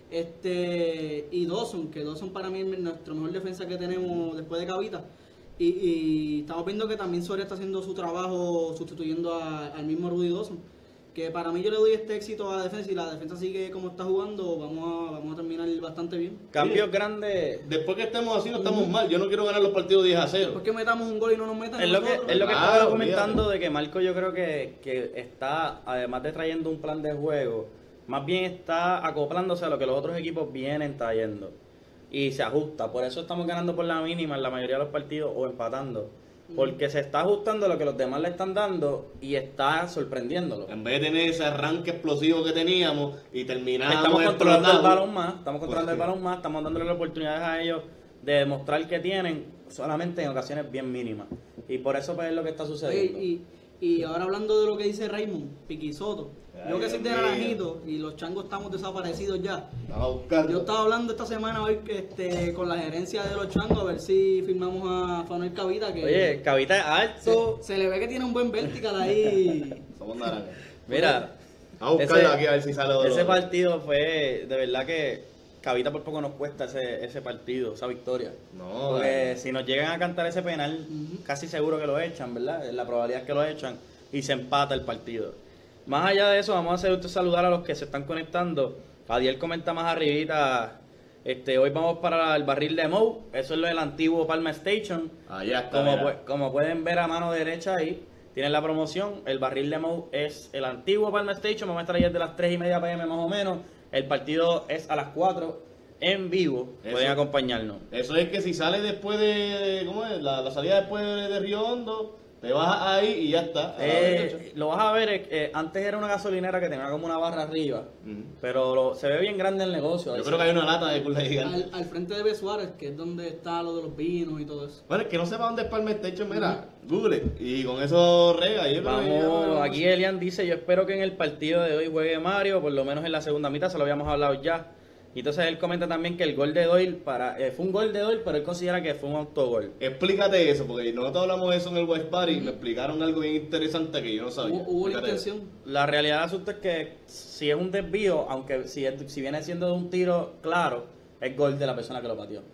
Este y Dawson, que Dawson para mí es nuestro mejor defensa que tenemos después de Cavita. Y, y estamos viendo que también Soria está haciendo su trabajo sustituyendo a- al mismo Rudy Dawson. Que para mí yo le doy este éxito a la defensa, y la defensa sigue como está jugando, vamos a, vamos a terminar bastante bien. Cambios grandes. Después que estemos así, no estamos mal. Yo no quiero ganar los partidos diez a cero. ¿Por qué metamos un gol y no nos metan Es lo que, nosotros? es lo que Claro, estaba comentando olvídate. de que Marco yo creo que, que está, además de trayendo un plan de juego, más bien está acoplándose a lo que los otros equipos vienen trayendo. Y se ajusta. Por eso estamos ganando por la mínima en la mayoría de los partidos o empatando. Porque se está ajustando a lo que los demás le están dando y está sorprendiéndolo. En vez de tener ese arranque explosivo que teníamos y terminamos Estamos controlando el explotados. balón más, estamos controlando el Pues sí. balón más, estamos dándole las oportunidades a ellos de demostrar que tienen, solamente en ocasiones bien mínimas. Y por eso pues, es lo que está Oye, sucediendo. y, y ahora hablando de lo que dice Raymond, Piquisoto, Ay, yo que soy de Dios mío. Naranjito y los changos estamos desaparecidos ya. Vamos a buscarlo. Yo estaba hablando esta semana hoy este, con la gerencia de los changos a ver si firmamos a Fanuel Cavita, que Oye, Cavita es alto. se, se le ve que tiene un buen vertical ahí. Somos naranjas. Mira, Vamos a buscarlo ese- aquí a ver si sale otro. ese partido fue, de verdad que Cavita por poco nos cuesta ese, ese partido, esa victoria. No, Porque eh. si nos llegan a cantar ese penal, casi seguro que lo echan, ¿verdad? La probabilidad es que lo echan y se empata el partido. Más allá de eso, vamos a hacer usted saludar a los que se están conectando. Adiel comenta más arribita, este, hoy vamos para el barril de Moe, eso es lo del antiguo Palma Station. Allá está. Como, mira. pu- como pueden ver a mano derecha ahí, tienen la promoción. El barril de Moe es el antiguo Palma Station. Vamos a estar ahí desde las tres y media pm más o menos. El partido es a las cuatro en vivo. Eso. Pueden acompañarnos. Eso es que si sale después de. ¿Cómo es? La, la salida después de, de Río Hondo, te bajas ahí y ya está. A la derecha. Eh, lo vas a ver, eh, eh, antes era una gasolinera que tenía como una barra arriba. Ujú. Pero lo- se ve bien grande el negocio. ahí Yo se- creo que hay una lata de curva gigante. al, al frente de B. Suárez, que es donde está lo de los vinos y todo eso. Bueno, es que no sepa dónde es Palma Station, mira, Google. Y con eso rega. Yo creo que ya Vamos, no- aquí Elian dice, yo espero que en el partido de hoy juegue Mario, por lo menos en la segunda mitad, se lo habíamos hablado ya. Y entonces él comenta también que el gol de Doyle para, eh, fue un gol de Doyle, pero él considera que fue un autogol. Explícate eso, porque nosotros hablamos de eso en el Watch Party y me explicaron algo bien interesante que yo no sabía. Hubo, hubo la Explícate eso. intención. La realidad del asunto es que si es un desvío, aunque si, es- si viene siendo de un tiro claro, es gol de la persona que lo pateó.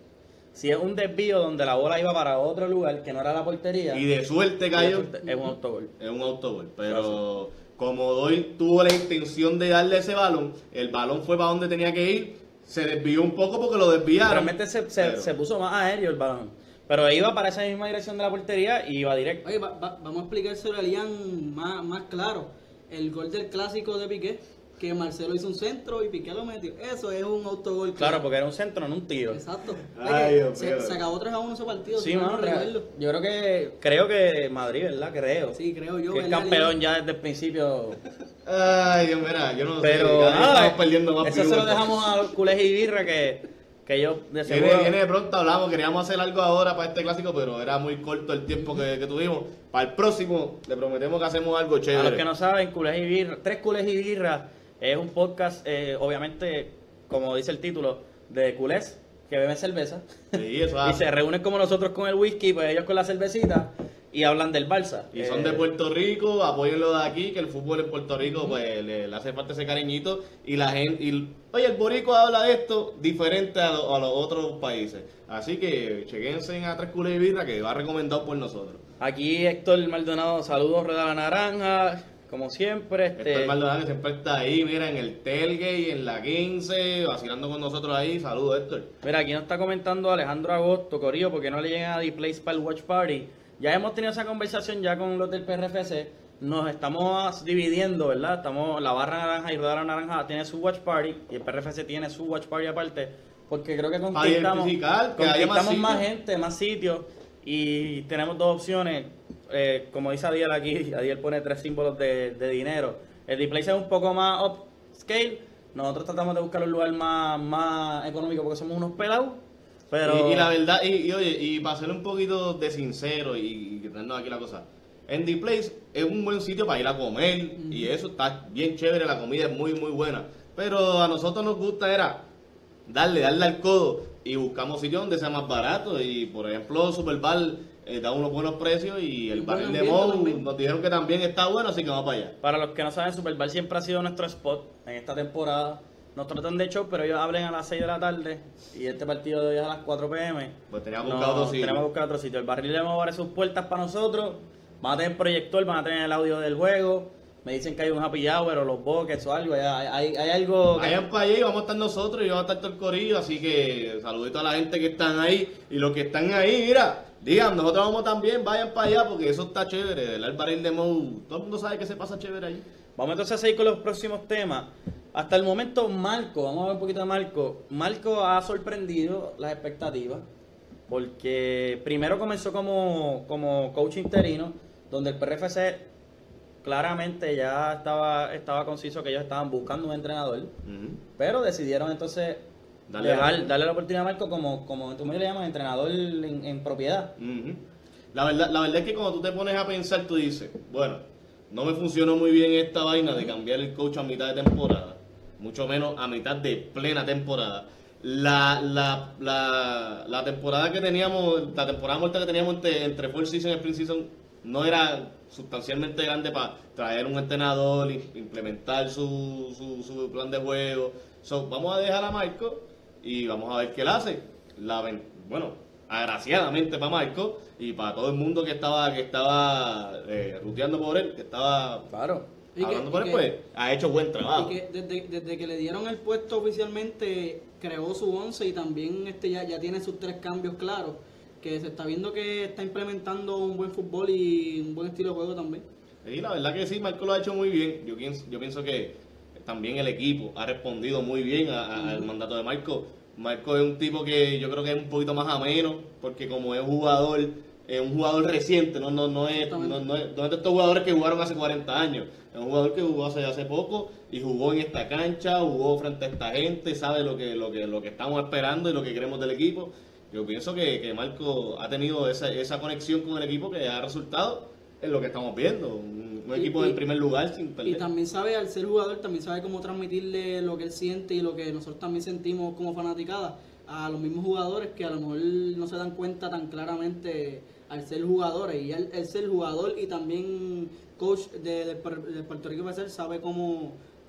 Si es un desvío donde la bola iba para otro lugar que no era la portería, Y de suerte cayó. es un autogol. Es un autogol. Pero como Doyle tuvo la intención de darle ese balón, el balón fue para donde tenía que ir, se desvió un poco porque lo desviaron. Realmente se, se, Pero- se puso más aéreo el balón. Pero iba para esa misma dirección de la portería y iba directo. Oye, va- va- vamos a explicárselo a Lian más, más claro. El gol del clásico de Piqué, que Marcelo hizo un centro y Piqué lo metió. Eso es un autogol. Claro, porque era un centro, no un tiro. Exacto. Ay, Oye, Dios se, mío. se acabó tres a uno ese partido. Sí, si mal no mano, real. recuerdo. Yo creo que creo que Madrid, ¿verdad? Creo. Sí, creo yo. Que es ¿verdad, campeón Lian? ya desde el principio. Ay, Dios, mira, yo no Pero sé. cada vez nada, estamos perdiendo más eso se viewers. lo dejamos a los culés y birra que, que yo de Viene, seguro. viene de pronto, hablamos, queríamos hacer algo ahora para este clásico, pero era muy corto el tiempo que, que tuvimos. Para el próximo, le prometemos que hacemos algo A chévere. los que no saben, culés y birra, tres culés y birra es un podcast, eh, obviamente, como dice el título, de culés que beben cerveza. Sí, eso Y hace. se reúnen como nosotros con el whisky, pues ellos con la cervecita y hablan del Barça. Y son Eh, de Puerto Rico, apóyenlo de aquí, que el fútbol en Puerto Rico pues le, le hace falta ese cariñito. Y la gente, y, oye, el boricua habla de esto diferente a, lo- a los otros países. Así que chequense en A Tres Culés y Birra, que va recomendado por nosotros. Aquí Héctor Maldonado, saludos, Rueda la Naranja, como siempre. Este, Héctor Maldonado que siempre está ahí, mira, en el tailgate, en la quince, vacilando con nosotros ahí. Saludos, Héctor. Mira, aquí nos está comentando Alejandro Agosto, Corillo, porque no le llegan a D-Place para el Watch Party. Ya hemos tenido esa conversación ya con los del P R F C. Nos estamos dividiendo, ¿verdad? Estamos, la Barra Naranja y Rueda la Naranja tiene su Watch Party y el P R F C tiene su Watch Party aparte. Porque creo que conquistamos, identificar, que haya más conquistamos más, sitios. gente, más sitios y tenemos dos opciones. Eh, como dice Adiel aquí, Adiel pone tres símbolos de, de dinero. El D-Place es un poco más upscale. Nosotros tratamos de buscar un lugar más, más económico porque somos unos pelados. Pero Y, y la verdad, y, y oye, y para ser un poquito de sincero y, y quitarnos aquí la cosa, en The Place es un buen sitio para ir a comer y eso está bien chévere, la comida es muy muy buena. Pero a nosotros nos gusta era darle, darle al codo y buscamos sitios donde sea más barato. Y por ejemplo, Superbal eh, da unos buenos precios y el Un buen barril de ambiente Mou también. nos dijeron que también está bueno, así que vamos para allá. para los que no saben, Superbal siempre ha sido nuestro spot en esta temporada. Nos tratan de show, pero ellos abren a las seis de la tarde y este partido de hoy es a las cuatro pm. Pues teníamos No, buscado otro sitio. tenemos que buscar otro sitio. El barril de Mou abre sus puertas para nosotros. Van a tener proyector, van a tener el audio del juego. Me dicen que hay un happy hour o los buckets o algo. Hay, hay, hay algo. que- Vayan para allá y vamos a estar nosotros y vamos a estar todo el corillo, así que saludito a la gente que están ahí y los que están ahí, mira, digan, nosotros vamos también, vayan para allá porque eso está chévere, el barril de Mou, todo el mundo sabe que se pasa chévere allí. Vamos entonces a seguir con los próximos temas. Hasta el momento, Marco, vamos a ver un poquito de Marco. Marco ha sorprendido las expectativas porque primero comenzó como, como coach interino, donde el P R F C claramente ya estaba, estaba conciso que ellos estaban buscando un entrenador, pero decidieron entonces Darle dejar- la- darle la oportunidad a Marco como, como tú me le llamas, entrenador en, en propiedad. Ujú. La verdad, la verdad es que cuando tú te pones a pensar, tú dices, bueno, no me funcionó muy bien esta vaina de cambiar el coach a mitad de temporada, mucho menos a mitad de plena temporada. La, la, la, la temporada que teníamos, la temporada muerta que teníamos entre, entre Fall Season y Spring Season no era sustancialmente grande para traer un entrenador, im- implementar su, su, su plan de juego. So, vamos a dejar a Marco y vamos a ver qué él hace. La, ven- bueno, agraciadamente para Marco y para todo el mundo que estaba que estaba eh, ruteando por él, que estaba Claro. Y que- hablando y por él, que- pues ha hecho buen trabajo. Y que desde, desde que le dieron el puesto oficialmente creó su once y también este ya, ya tiene sus tres cambios claros, que se está viendo que está implementando un buen fútbol y un buen estilo de juego también. Sí, la verdad que sí, Marco lo ha hecho muy bien. Yo pienso, yo pienso que también el equipo ha respondido muy bien a- a- al mandato de Marco. Marco es un tipo que yo creo que es un poquito más ameno, porque como es jugador, es un jugador reciente, no, no, no es, no, no es, no es de estos jugadores que jugaron hace cuarenta años. Es un jugador que jugó hace, hace poco y jugó en esta cancha, jugó frente a esta gente, sabe lo que, lo que, lo que estamos esperando y lo que queremos del equipo. Yo pienso que, que Marco ha tenido esa, esa conexión con el equipo que ha resultado en lo que estamos viendo. Un, un Y- equipo y- en primer lugar sin Y perder. también sabe, al ser jugador, también sabe cómo transmitirle lo que él siente y lo que nosotros también sentimos como fanaticada a los mismos jugadores que a lo mejor no se dan cuenta tan claramente al ser jugadores. Y él, el ser jugador y también coach de, de, Puer- de Puerto Rico P S L sabe cómo,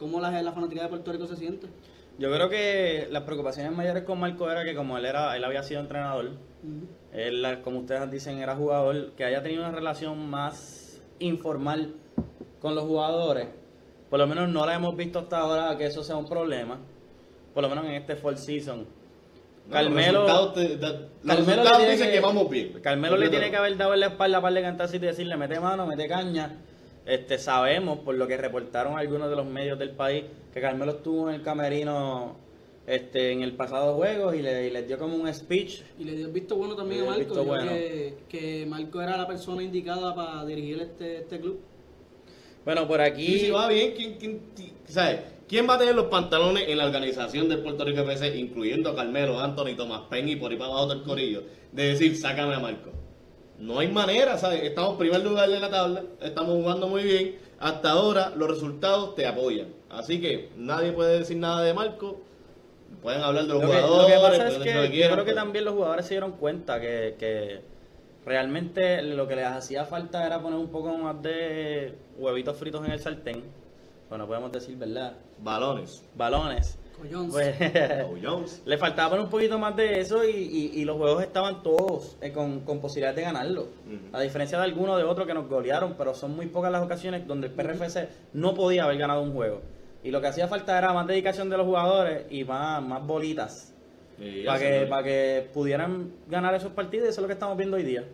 cómo la, la fanática de Puerto Rico se siente. Yo creo que las preocupaciones mayores con Marco era que como él era él había sido entrenador, Uh-huh. él, como ustedes dicen, era jugador, que haya tenido una relación más informal con los jugadores. Por lo menos no la hemos visto hasta ahora que eso sea un problema, por lo menos en este fall season. No, Carmelo, los resultados, te- da- los Carmelo resultados le tiene dicen que, que vamos bien. Carmelo le tiene que haber dado en la espalda para de cantarcito y decirle mete mano, mete caña. Este, sabemos, por lo que reportaron algunos de los medios del país, que Carmelo estuvo en el camerino este, en el pasado juego y le, y les dio como un speech. Y le dio el visto bueno también Le a dio el Marco, visto yo bueno. que, que Marco era la persona indicada para dirigir este, este club. Bueno, por aquí... Y si va bien, ¿quién, quién, ti- ¿sabes? ¿Quién va a tener los pantalones en la organización del Puerto Rico F C, incluyendo a Carmelo, Anthony, Tomás Peña y por ahí para abajo todo el corillo, de decir, sácame a Marco? No hay manera, ¿sabes? Estamos en primer lugar de la tabla, estamos jugando muy bien, hasta ahora los resultados te apoyan. Así que nadie puede decir nada de Marco, pueden hablar de los Lo que, lo jugadores, que pasa es pueden decir que lo que yo quieran, creo que pero- también los jugadores se dieron cuenta que, que realmente lo que les hacía falta era poner un poco más de huevitos fritos en el sartén. Bueno, podemos decir, ¿verdad? Balones. Balones. Collons. Pues, Paul Jones. le faltaba poner un poquito más de eso y, y- y los juegos estaban todos eh, con, con posibilidad de ganarlo. Ujú. A diferencia de algunos de otros que nos golearon, pero son muy pocas las ocasiones donde el P R F C no podía haber ganado un juego. Y lo que hacía falta era más dedicación de los jugadores y más, más bolitas Y para ya que, se- para que pudieran ganar esos partidos. Eso es lo que estamos viendo hoy día.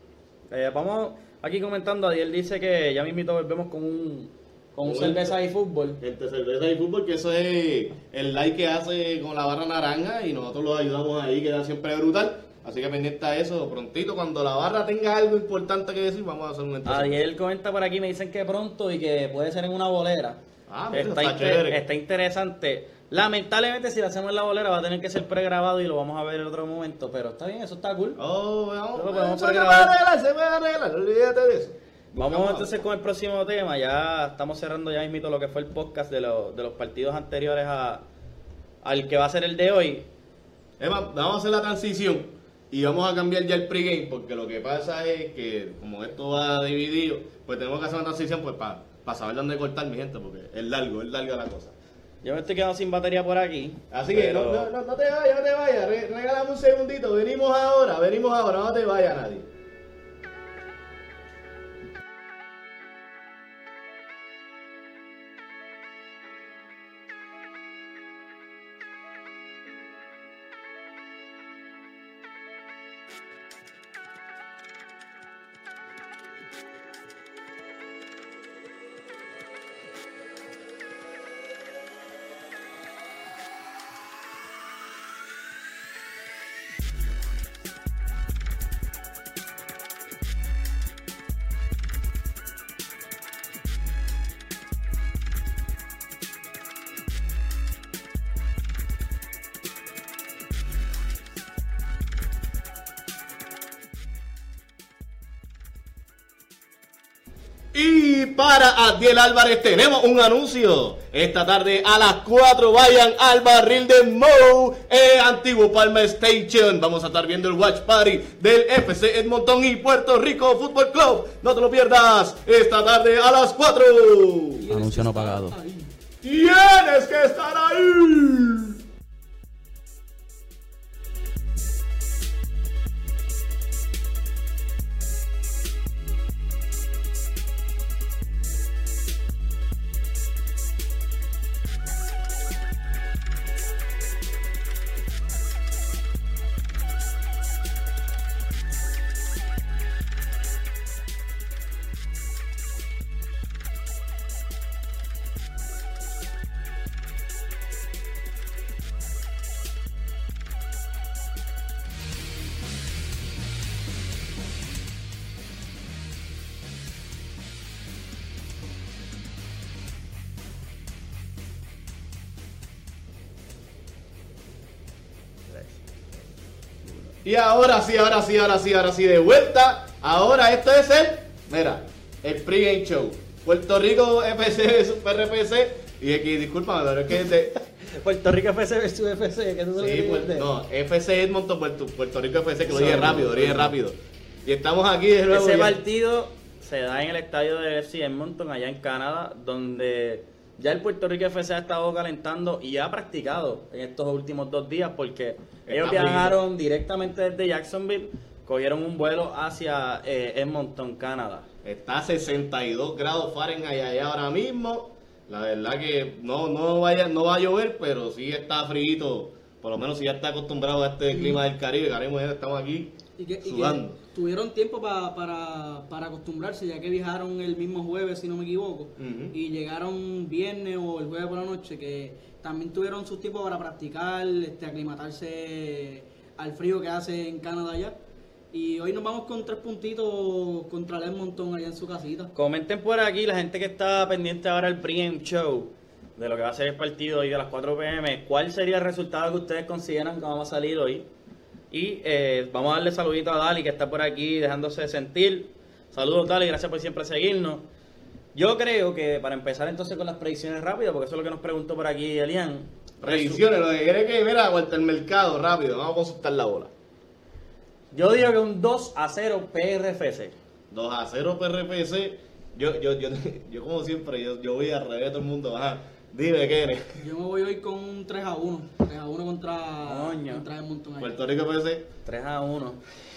Eh, vamos aquí comentando, Adiel dice que ya mismito volvemos con un, con un Bueno. cerveza y fútbol. Gente cerveza y fútbol, que eso es el like que hace con la barra naranja y nosotros los ayudamos ahí, queda siempre brutal. Así que pendiente a eso, prontito, cuando la barra tenga algo importante que decir, vamos a hacer un entrevista. Adiel comenta por aquí, me dicen que pronto y que puede ser en una bolera. Ah, mira, está, está inter- chévere. está interesante. Lamentablemente, si lo hacemos en la bolera, va a tener que ser pregrabado y lo vamos a ver en otro momento. Pero está bien, eso está cool. Oh, vamos, Eso lo podemos eso se pregrabar. puede arreglar, se puede arreglar, olvídate de eso. Vamos Buscamos entonces con el próximo tema. Ya estamos cerrando ya mismito lo que fue el podcast de, los de los partidos anteriores a, al que va a ser el de hoy. Emma, vamos a hacer la transición y vamos a cambiar ya el pregame porque lo que pasa es que como esto va dividido, pues tenemos que hacer una transición pues para saber dónde cortar, mi gente, porque es largo, es larga la cosa. Yo me estoy quedando sin batería por aquí. Así que pero- no, no, no, no te vayas, no te vayas, Re- regálame un segundito, venimos ahora, venimos ahora, no te vayas nadie. Y para Adiel Álvarez tenemos un anuncio. Esta tarde a las cuatro vayan al barril de Moe, eh, antiguo Palma Station. Vamos a estar viendo el Watch Party del F C Edmonton y Puerto Rico Football Club. No te lo pierdas esta tarde a las cuatro. Anuncio no pagado. Tienes que estar ahí. Y ahora sí, ahora sí, ahora sí, ahora sí, de vuelta. Ahora esto es el, mira, el pregame show. Puerto Rico F C, Super F C. Y aquí, discúlpame, pero es que de, Puerto Rico F C versus F C. Que tú sí, sabes pues, de- no, F C Edmonton, Puerto, Puerto Rico F C, que lo dije Sorry, rápido, lo dije sorry. rápido. Y estamos aquí de nuevo. Ese ya. partido se da en el estadio de F C Edmonton, allá en Canadá, donde ya el Puerto Rico F C ha estado calentando y ha practicado en estos últimos dos días porque ellos frío. viajaron directamente desde Jacksonville, cogieron un vuelo hacia eh, Edmonton, Canadá. Está a sesenta y dos grados Fahrenheit allá ahora mismo. La verdad que no, no, vaya, no va a llover, pero sí está frío. Por lo menos si ya está acostumbrado a este clima del Caribe, que ahora mismo ya estamos aquí Y que, y sudando. que tuvieron tiempo pa- para, para acostumbrarse, ya que viajaron el mismo jueves, si no me equivoco, Ujú. y llegaron viernes o el jueves por la noche, que también tuvieron su tiempo para practicar, este, aclimatarse al frío que hace en Canadá allá. Y hoy nos vamos con tres puntitos contra el Edmonton allá en su casita. Comenten por aquí la gente que está pendiente ahora al pre-game show de lo que va a ser el partido hoy a las cuatro p m. ¿Cuál sería el resultado que ustedes consideran que vamos a salir hoy? Y eh, vamos a darle saludito a Dali que está por aquí dejándose sentir. Saludos Dali, gracias por siempre seguirnos. Yo creo que para empezar entonces con las predicciones rápidas, porque eso es lo que nos preguntó por aquí Elian. Predicciones, lo que quiere que, mira, vuelta al mercado, rápido, vamos a consultar la bola. Yo digo que un dos a cero P R F C. dos a cero P R F C. Yo, yo, yo, yo como siempre, yo, yo voy al revés de todo el mundo. Ajá. Dime, ¿qué eres? Yo me voy hoy con un tres a uno. tres a uno contra, Coño. contra Edmonton allá. Puerto Rico P C. tres a uno.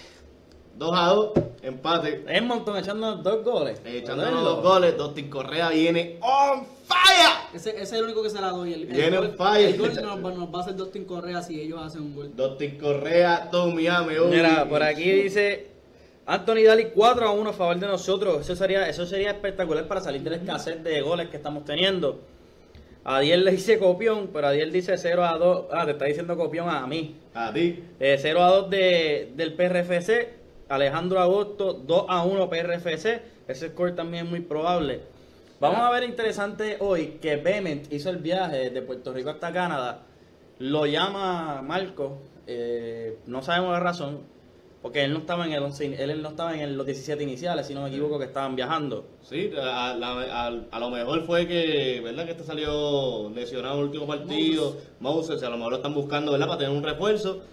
dos a dos, empate. Edmonton echando dos goles. Eh, Echándonos los goles, Dustin Correa viene on fire. Ese, ese es el único que se la doy. El, el Viene gol, on fire. el gol nos, va- nos va a hacer Dustin Correa si ellos hacen un gol. Dustin Correa, Tommy Ame. uy. Mira, por aquí dice Anthony Daly cuatro a uno a favor de nosotros. Eso sería, eso sería espectacular para salir de la escasez de goles que estamos teniendo. Adiel le dice copión, pero Adiel dice cero a dos. Ah, te está diciendo copión a mí. A ti. Eh, cero a dos de, del P R F C. Alejandro Agosto dos a uno P R F C. Ese score también es muy probable. Vamos a ver interesante hoy que Bement hizo el viaje de Puerto Rico hasta Canadá. Lo llama Marco. eh, no sabemos la razón. Porque él no estaba en el once, él no estaba en los diecisiete iniciales, si no me equivoco, que estaban viajando. Sí, a, la- a- a lo mejor fue que, ¿verdad? Que este salió lesionado en el último partido. Moses, a lo mejor lo están buscando, ¿verdad? Para tener un refuerzo.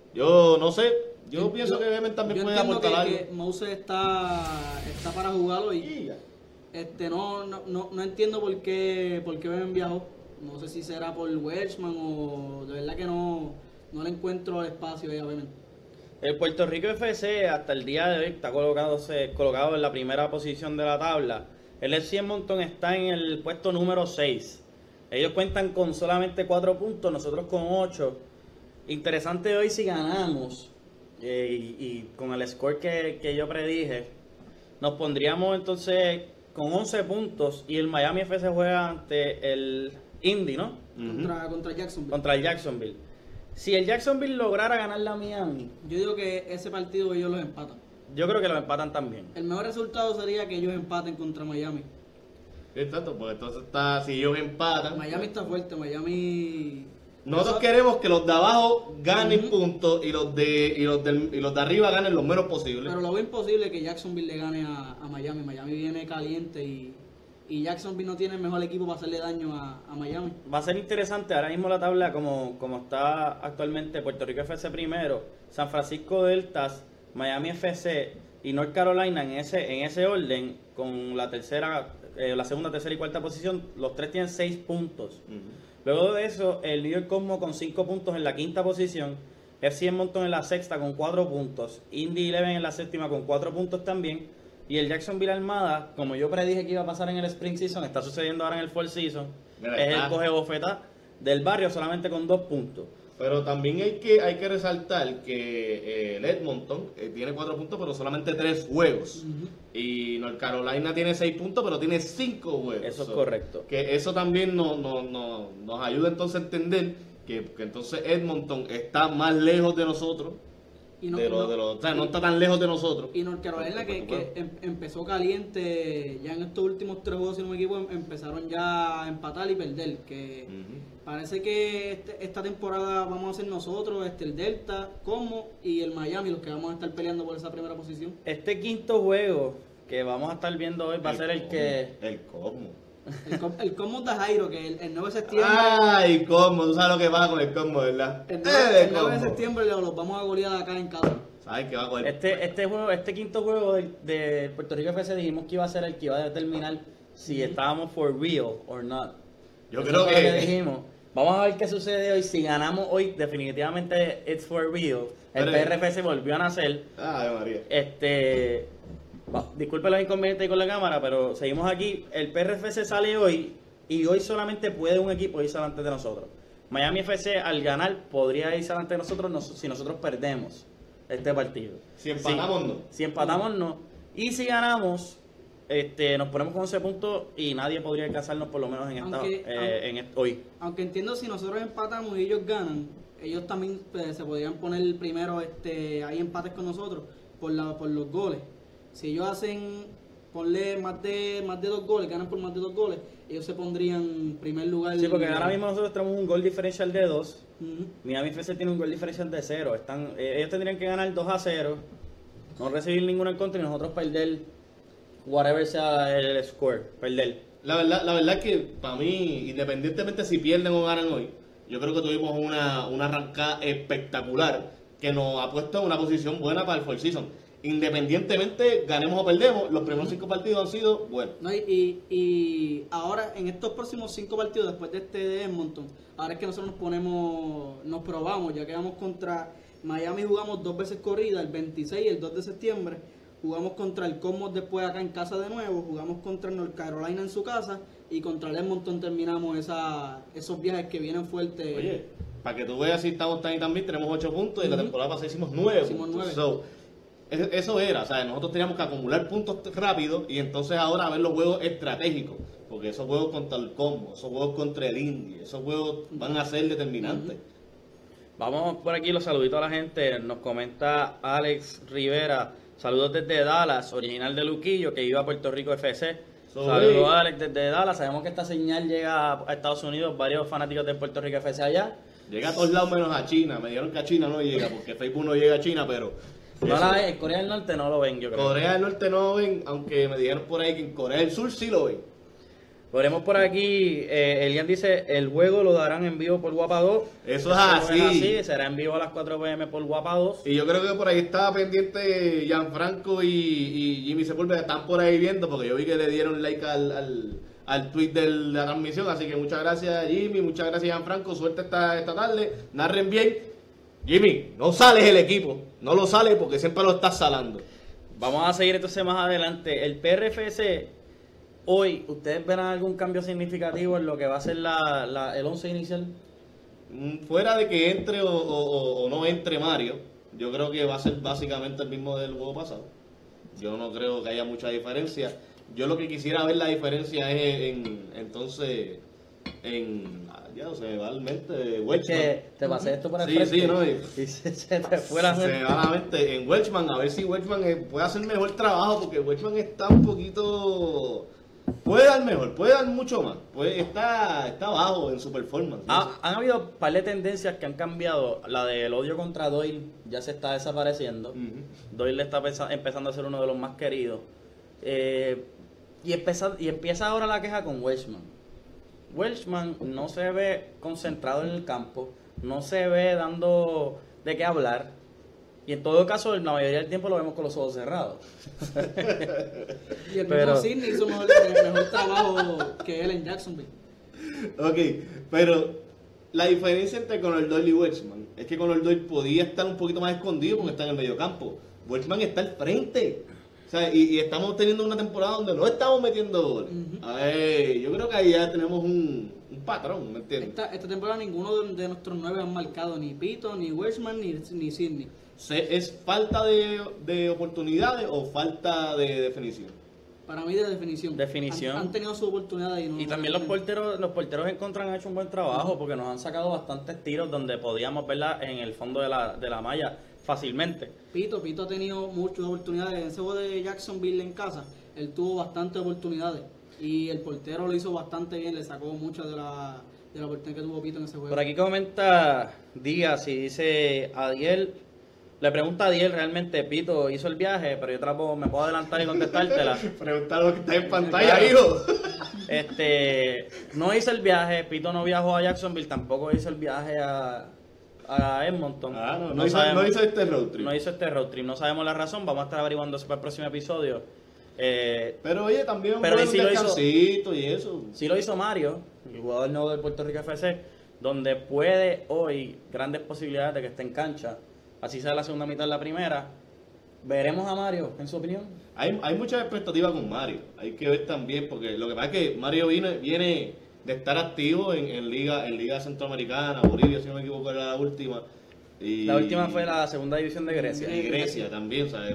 Yo no sé. Yo, pienso que Bemen también yo puede entiendo aportar que, algo. que Moses está, está para jugarlo y Y- este no, no, no, no entiendo por qué, por qué Bemen viajó. No sé si será por Welshman o de verdad que no, no le encuentro el espacio ahí a Bemen. El Puerto Rico F C hasta el día de hoy está colocándose, colocado en la primera posición de la tabla. El F C Edmonton está en el puesto número seis. Ellos cuentan con solamente cuatro puntos, nosotros con ocho. Interesante hoy si ganamos eh, y, y con el score que, que yo predije, nos pondríamos entonces con once puntos y el Miami F C juega ante el Indy, ¿no? Contra, contra Jacksonville. Contra el Jacksonville. Si el Jacksonville lograra ganar la Miami, Yo digo que ese partido ellos los empatan. yo creo que lo empatan también. El mejor resultado sería que ellos empaten contra Miami. Exacto, pues entonces está, si ellos empatan. Miami está fuerte, Miami... Nosotros Eso- queremos que los de abajo ganen Ujú. puntos y los de y los del- y los de arriba ganen lo menos posible. Pero lo veo imposible que Jacksonville le gane a, a Miami. Miami viene caliente y, y Jacksonville no tiene el mejor equipo para hacerle daño a, a Miami. Va a ser interesante, ahora mismo la tabla como, como está actualmente, Puerto Rico F C primero, San Francisco Deltas, Miami F C y North Carolina en ese en ese orden, con la tercera, eh, la segunda, tercera y cuarta posición, los tres tienen seis puntos. Ujú. Luego de eso, el New York Cosmo con cinco puntos en la quinta posición, F C Edmonton en la sexta con cuatro puntos, Indy Eleven en la séptima con cuatro puntos también, y el Jacksonville Armada, como yo predije que iba a pasar en el Spring Season, está sucediendo ahora en el Fall Season, Mira, es está. el coge bofeta del barrio solamente con dos puntos. Pero también hay que hay que resaltar que eh, el Edmonton eh, tiene cuatro puntos, pero solamente tres juegos. Y North Carolina tiene seis puntos, pero tiene cinco juegos. Eso es So, correcto. Que eso también nos, nos, nos, nos ayuda entonces a entender que, que entonces Edmonton está más lejos de nosotros. Y no, de lo- no- de lo- o sea, no está tan lejos de nosotros. y North Carolina que, que em- empezó caliente ya en estos últimos tres juegos, si no me equivoco, em- empezaron ya a empatar y perder. Que Ujú. parece que este- esta temporada vamos a ser nosotros, este el Delta, Como y el Miami los que vamos a estar peleando por esa primera posición. Este quinto juego que vamos a estar viendo hoy va a ser el Cosmo, que... El Cosmo. El, com- el Como de Jairo, que el, el nueve de septiembre... Ay, Cosmo, tú sabes lo que pasa con el Cosmo, ¿verdad? El Eh, nueve, de el nueve de Cosmo. septiembre lo- los vamos a golear acá en casa. ¿Sabes qué va a coger? Este, este juego, este quinto juego de, de Puerto Rico F C dijimos que iba a ser el que iba a determinar si estábamos for real or not. Yo Eso creo fue lo que... dijimos. Vamos a ver qué sucede hoy. Si ganamos hoy, definitivamente it's for real. El Pero- P R F C volvió a nacer. Ay, María. Este, va, disculpe los inconvenientes con la cámara, pero seguimos aquí. El P R F C sale hoy y hoy solamente puede un equipo irse delante de nosotros. Miami F C al ganar podría irse delante de nosotros nos- si nosotros perdemos este partido. Si empatamos, Sí. no. Si empatamos, no. Y si ganamos, este, nos ponemos con once puntos y nadie podría alcanzarnos por lo menos en esta, Aunque- eh, aunque- en est- hoy. Aunque entiendo si nosotros empatamos y ellos ganan, ellos también pues, se podrían poner primero, este, hay empates con nosotros por la, por los goles. Si ellos hacen, ponle más de más de dos goles, ganan por más de dos goles, ellos se pondrían en primer lugar. Sí, porque ahora mismo nosotros tenemos un gol diferencial de dos. Ujú. Miami F C tiene un gol diferencial de cero. Están, eh, ellos tendrían que ganar dos a cero, no recibir ninguno en contra y nosotros perder whatever sea el score, perder. La verdad, la verdad es que para mí, independientemente si pierden o ganan hoy, yo creo que tuvimos una, una arrancada espectacular que nos ha puesto en una posición buena para el fall season. Independientemente, ganemos o perdemos, los primeros cinco partidos han sido buenos. No, y, y, y ahora en estos próximos cinco partidos después de este de Edmonton, ahora es que nosotros nos ponemos, nos probamos, ya que vamos contra Miami, jugamos dos veces corrida, el veintiséis y el dos de septiembre, jugamos contra el Cosmos después acá en casa de nuevo, jugamos contra el North Carolina en su casa y contra el Edmonton terminamos esa, esos viajes que vienen fuertes. Oye, para que tú veas si estamos tan y tan bien, tenemos ocho puntos y la Ujú. temporada pasada hicimos nueve Hicimos puntos. nueve. So, es- eso era, o sea, nosotros teníamos que acumular puntos rápido y entonces ahora ver los juegos estratégicos, porque esos juegos contra el Cosmos, esos juegos contra el Indy, esos juegos van a ser determinantes. Vamos por aquí los saluditos a la gente. Nos comenta Alex Rivera. Saludos desde Dallas, original de Luquillo, que iba a Puerto Rico F C. So, Saludos hey. Alex desde Dallas. Sabemos que esta señal llega a Estados Unidos, varios fanáticos de Puerto Rico F C allá. Llega a todos lados menos a China. Me dijeron que a China no llega, porque Facebook no llega a China, pero... No eso- la ven, en Corea del Norte no lo ven, yo creo. Corea del Norte no lo ven, aunque me dijeron por ahí que en Corea del Sur sí lo ven. Veremos por aquí, eh, Elian dice, el juego lo darán en vivo por Guapa dos. Eso es así. Será en vivo a las cuatro p m por Guapa dos. Y yo creo que por ahí estaba pendiente Gianfranco y, y Jimmy Sepúlveda, están por ahí viendo, porque yo vi que le dieron like al, al, al tweet de la transmisión, así que muchas gracias Jimmy, muchas gracias Gianfranco, suerte esta, esta tarde, narren bien. Jimmy, no sales el equipo, no lo sales porque siempre lo estás salando. Vamos a seguir entonces más adelante. El P R F C, hoy, ¿ustedes verán algún cambio significativo en lo que va a ser la, la- el once inicial? Mm, Fuera de que entre o, o- o- o no entre Mario, yo creo que va a ser básicamente el mismo del juego pasado. Yo no creo que haya mucha diferencia. Yo lo que quisiera ver la diferencia es en, entonces, en, ah, ya no se me va la mente, Welchman. Que te pasé esto por el Sí, frente sí, no, y- y se, se te fue la Se me mente. va la mente en Welchman, a ver si Welchman eh, puede hacer mejor trabajo, porque Welchman está un poquito... Puede dar mejor, puede dar mucho más. Puede, está, está bajo en su performance. ¿no? Ha- han habido un par de tendencias que han cambiado. La del odio contra Doyle ya se está desapareciendo. Ujú. Doyle está pesa- empezando a ser uno de los más queridos. Eh, y, empieza, y empieza ahora la queja con Welshman. Welshman no se ve concentrado en el campo, no se ve dando de qué hablar. Y en todo caso, la mayoría del tiempo lo vemos con los ojos cerrados. Y el Pero- mismo Sidney hizo mejor, el mejor trabajo que él en Jacksonville. Ok, pero la diferencia entre Conor Doyle y Welchman es que Conor Doyle podía estar un poquito más escondido porque está en el mediocampo. Welchman está al frente. O sea, y, y estamos teniendo una temporada donde no estamos metiendo goles. Ujú. A ver, yo creo que ahí ya tenemos un, un patrón, ¿me entiendes? Esta, esta temporada ninguno de, de nuestros nueve han marcado ni Pito, ni Welshman, ni, ni Sidney. Se- ¿Es falta de, de oportunidades o falta de definición? Para mí de definición. Definición. Han, han tenido su oportunidad y no. Y también los porteros, los porteros en contra han hecho un buen trabajo porque nos han sacado bastantes tiros donde podíamos verla en el fondo de la, de la malla fácilmente. Pito, Pito ha tenido muchas oportunidades. En ese juego de Jacksonville en casa, él tuvo bastantes oportunidades. Y el portero lo hizo bastante bien, le sacó muchas de la, de la oportunidad que tuvo Pito en ese juego. Por aquí comenta Díaz y dice Adiel, le pregunta a Adiel, realmente Pito hizo el viaje, pero yo trapo, me puedo adelantar y contestártela. Preguntar lo que está en pantalla, hijo. Este, no hizo el viaje, Pito no viajó a Jacksonville, tampoco hizo el viaje a, a Edmonton. Ah, no, no, hizo, no hizo este road trip. No hizo este road trip, no sabemos la razón, vamos a estar averiguando eso para el próximo episodio. Eh, Pero oye, también un Pero buen sí lo hizo- descansito y eso. sí lo hizo Mario, el jugador nuevo del Puerto Rico F C, donde puede hoy grandes posibilidades de que esté en cancha. Así sea la segunda mitad de la primera. ¿Veremos a Mario, en su opinión? Hay, hay muchas expectativas con Mario. Hay que ver también, porque lo que pasa es que Mario viene, viene de estar activo en, en Liga en Liga Centroamericana, Bolivia, si no me equivoco, era la última. Y, La última fue la segunda división de Grecia. y Grecia también, ¿sabes?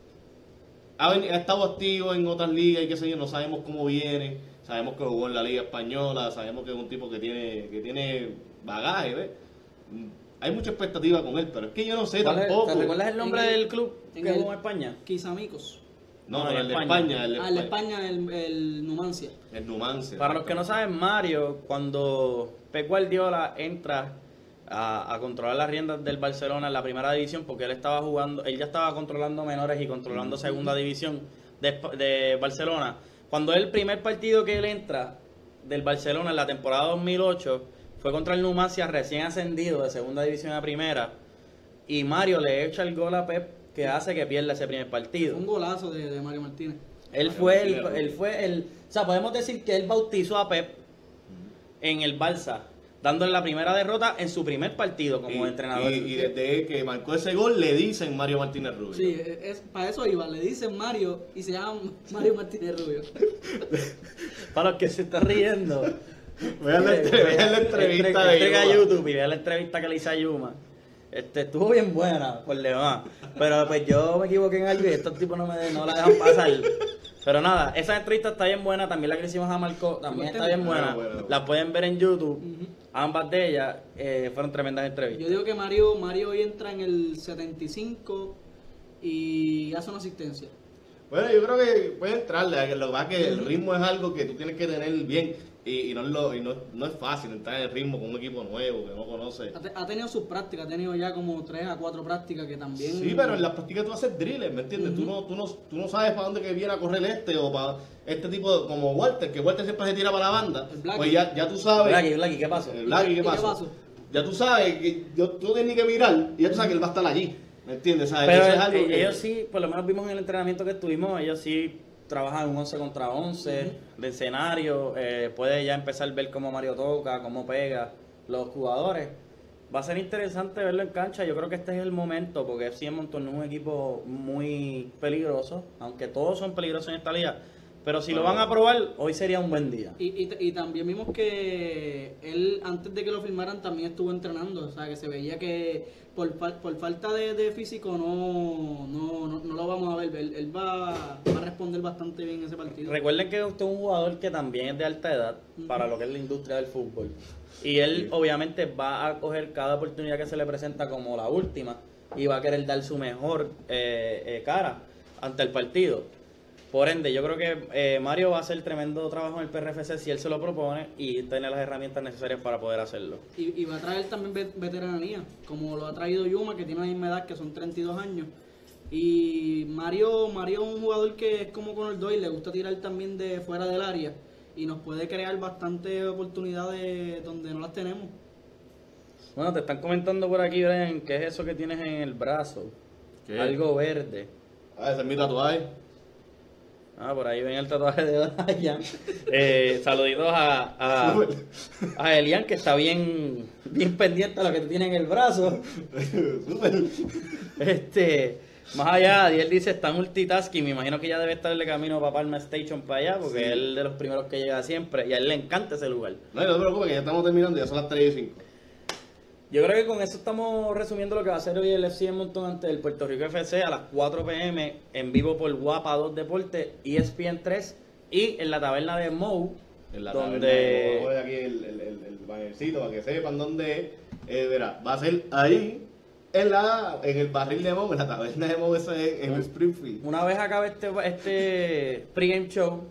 Ha, ven- ha estado activo en otras ligas y qué sé yo, no sabemos cómo viene. Sabemos que jugó en la Liga Española, sabemos que es un tipo que tiene, que tiene bagaje, ¿ves? Hay mucha expectativa con él, pero es que yo no sé ¿Cuál es- tampoco. ¿Te recuerdas el nombre En el- del club en que el- jugó en España? Quizamicos. No, No, pero en el de España. España, el de Ah, el de España. España, el, el Numancia. El Numancia. Para los que no saben, Mario, cuando Pep Guardiola entra a, a controlar las riendas del Barcelona en la primera división, porque él estaba jugando, él ya estaba controlando menores y controlando segunda división de, Espa- de Barcelona. Cuando el primer partido que él entra del Barcelona en la temporada dos mil ocho fue contra el Numancia, recién ascendido de segunda división a primera, y Mario le echa el gol a Pep que hace que pierda ese primer partido. Un golazo de, de Mario Martínez. Él Mario fue el, Martínez. él fue el, o sea, podemos decir que él bautizó a Pep en el Barça, dándole la primera derrota en su primer partido como y, entrenador. Y, y desde que marcó ese gol le dicen Mario Martínez Rubio. Sí, es, para eso iba. Le dicen Mario y se llama Mario Martínez Rubio. Para los que se están riendo, Vean la, eh, entre- vean la entre- entrevista de entrega a Yuma. YouTube y vean la entrevista que le hice a Yuma. Este, estuvo bien buena, por demás. Pero pues yo me equivoqué en algo y estos tipos no, me, no la dejan pasar. Pero nada, esa entrevista está bien buena. También la que le hicimos a Marco también está bien buena. Ah, bueno. La pueden ver en YouTube. Ujú. Ambas de ellas eh, fueron tremendas entrevistas. Yo digo que Mario, Mario hoy entra en el setenta y cinco y hace una asistencia. Bueno, yo creo que puede entrarle. Lo que pasa es que el ritmo es algo que tú tienes que tener bien. Y, y, no, es lo, y no, no es fácil entrar en el ritmo con un equipo nuevo que no conoce. Ha, te- ha tenido sus prácticas, ha tenido ya como tres a cuatro prácticas que también... Sí, pero en las prácticas tú haces drills, ¿me entiendes? tú, no, tú, no, tú no sabes para dónde que viene a correr este o para este tipo de, como Walter, que Walter siempre se tira para la banda. El Blackie. Pues ya, ya tú sabes. Blackie, Blackie, ¿qué pasó? El Blackie, ¿Y ¿qué qué pasó? pasó? Ya tú sabes que yo, tú no tienes ni que mirar y ya tú sabes que él va a estar allí. ¿Me entiendes? ¿Sabes? Pero Eso es eh, algo que- ellos sí, por lo menos vimos en el entrenamiento que estuvimos, ellos sí trabajan un once contra once de escenario, eh, puede ya empezar a ver cómo Mario toca, cómo pega los jugadores. Va a ser interesante verlo en cancha, yo creo que este es el momento, porque F C Edmonton es un equipo muy peligroso, aunque todos son peligrosos en esta liga, pero si lo van a probar, hoy sería un buen día. Y, y, y también vimos que él, antes de que lo firmaran, también estuvo entrenando. O sea, que se veía que por, fal- por falta de, de físico no, no, no, no lo vamos a ver. Él, él va, va a responder bastante bien ese partido. Recuerden que usted es un jugador que también es de alta edad para lo que es la industria del fútbol. Y él obviamente va a coger cada oportunidad que se le presenta como la última y va a querer dar su mejor eh, eh, cara ante el partido. Por ende, yo creo que eh, Mario va a hacer tremendo trabajo en el P R F C si él se lo propone y tiene las herramientas necesarias para poder hacerlo. Y, y va a traer también ve- veteranía, como lo ha traído Yuma, que tiene la misma edad, que son treinta y dos años. Y Mario, Mario es un jugador que es como Conor Doyle, le gusta tirar también de fuera del área y nos puede crear bastantes oportunidades donde no las tenemos. Bueno, te están comentando por aquí, Brian, ¿qué es eso que tienes en el brazo? ¿Qué? Algo verde. Ah, ese es mi tatuaje. Ah, por ahí ven el tatuaje de Brian. Eh, saluditos a, a, a Elian, que está bien, bien pendiente a lo que tú tienes en el brazo. Súper. Este, más allá, y él dice, está multitasking. Me imagino que ya debe estar de camino para Palma Station para allá, porque Sí. él es de los primeros que llega siempre. Y a él le encanta ese lugar. No, no te preocupes, que ya estamos terminando, ya son las tres y cinco. Yo creo que con eso estamos resumiendo lo que va a hacer hoy el F C Edmonton ante el Puerto Rico F C a las cuatro p m en vivo por Guapa dos Deportes, E S P N tres y en la taberna de Mou, En la donde... taberna, vamos a ver aquí el, el, el, el bannercito para que sepan dónde es. Eh, verá, va a ser ahí, en la en el barril de Mo, en la taberna de Mo, esa es en Springfield. Una vez acabe este, este pregame show,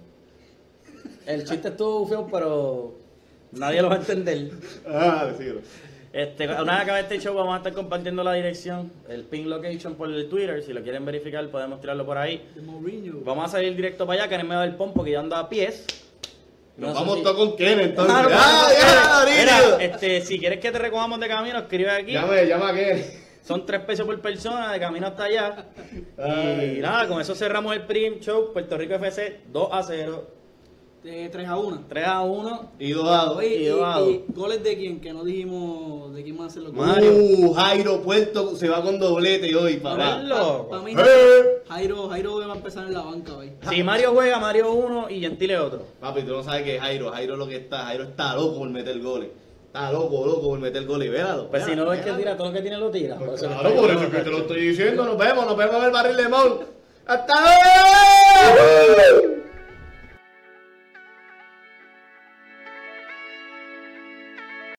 el chiste estuvo feo, pero nadie lo va a entender. Ah, decirlo. Este, una vez acabe este show vamos a estar compartiendo la dirección, el pin location por el Twitter, si lo quieren verificar podemos tirarlo por ahí. De Mourinho. Vamos a salir directo para allá, que en el medio del pom, porque yo ando a pies. Nos No sé vamos si- todos con Ken, entonces. Ah, no, ¡Ah, no, ya, Mira, Darío! este, si quieres que te recojamos de camino, escribe aquí. Llama, llama a Ken. Son tres pesos por persona, de camino hasta allá. Y nada, con eso cerramos el pregame show. Puerto Rico F C dos a cero. Eh, tres a uno. tres a uno. Y dos a dos. Oye, Y y, dos a dos. y goles de quién, que no dijimos de quién van a hacer los goles. Mario. Uh, Jairo Puerto se va con doblete hoy, papá. Mario. loco. Para mí, ¡Eh! Jairo, Jairo va a empezar en la banca hoy. Si Mario juega, Mario uno y Gentile otro. Papi, tú no sabes que Jairo, Jairo lo que está, Jairo está loco por meter goles. Está loco, loco por meter goles, véralo. Pues si no véralo, ves que véralo. tira, todo lo que tiene lo tira. Por eso que Claro, está por ahí. eso es que te lo estoy diciendo. Nos vemos, nos vemos en el barril de Mount. ¡Hasta luego!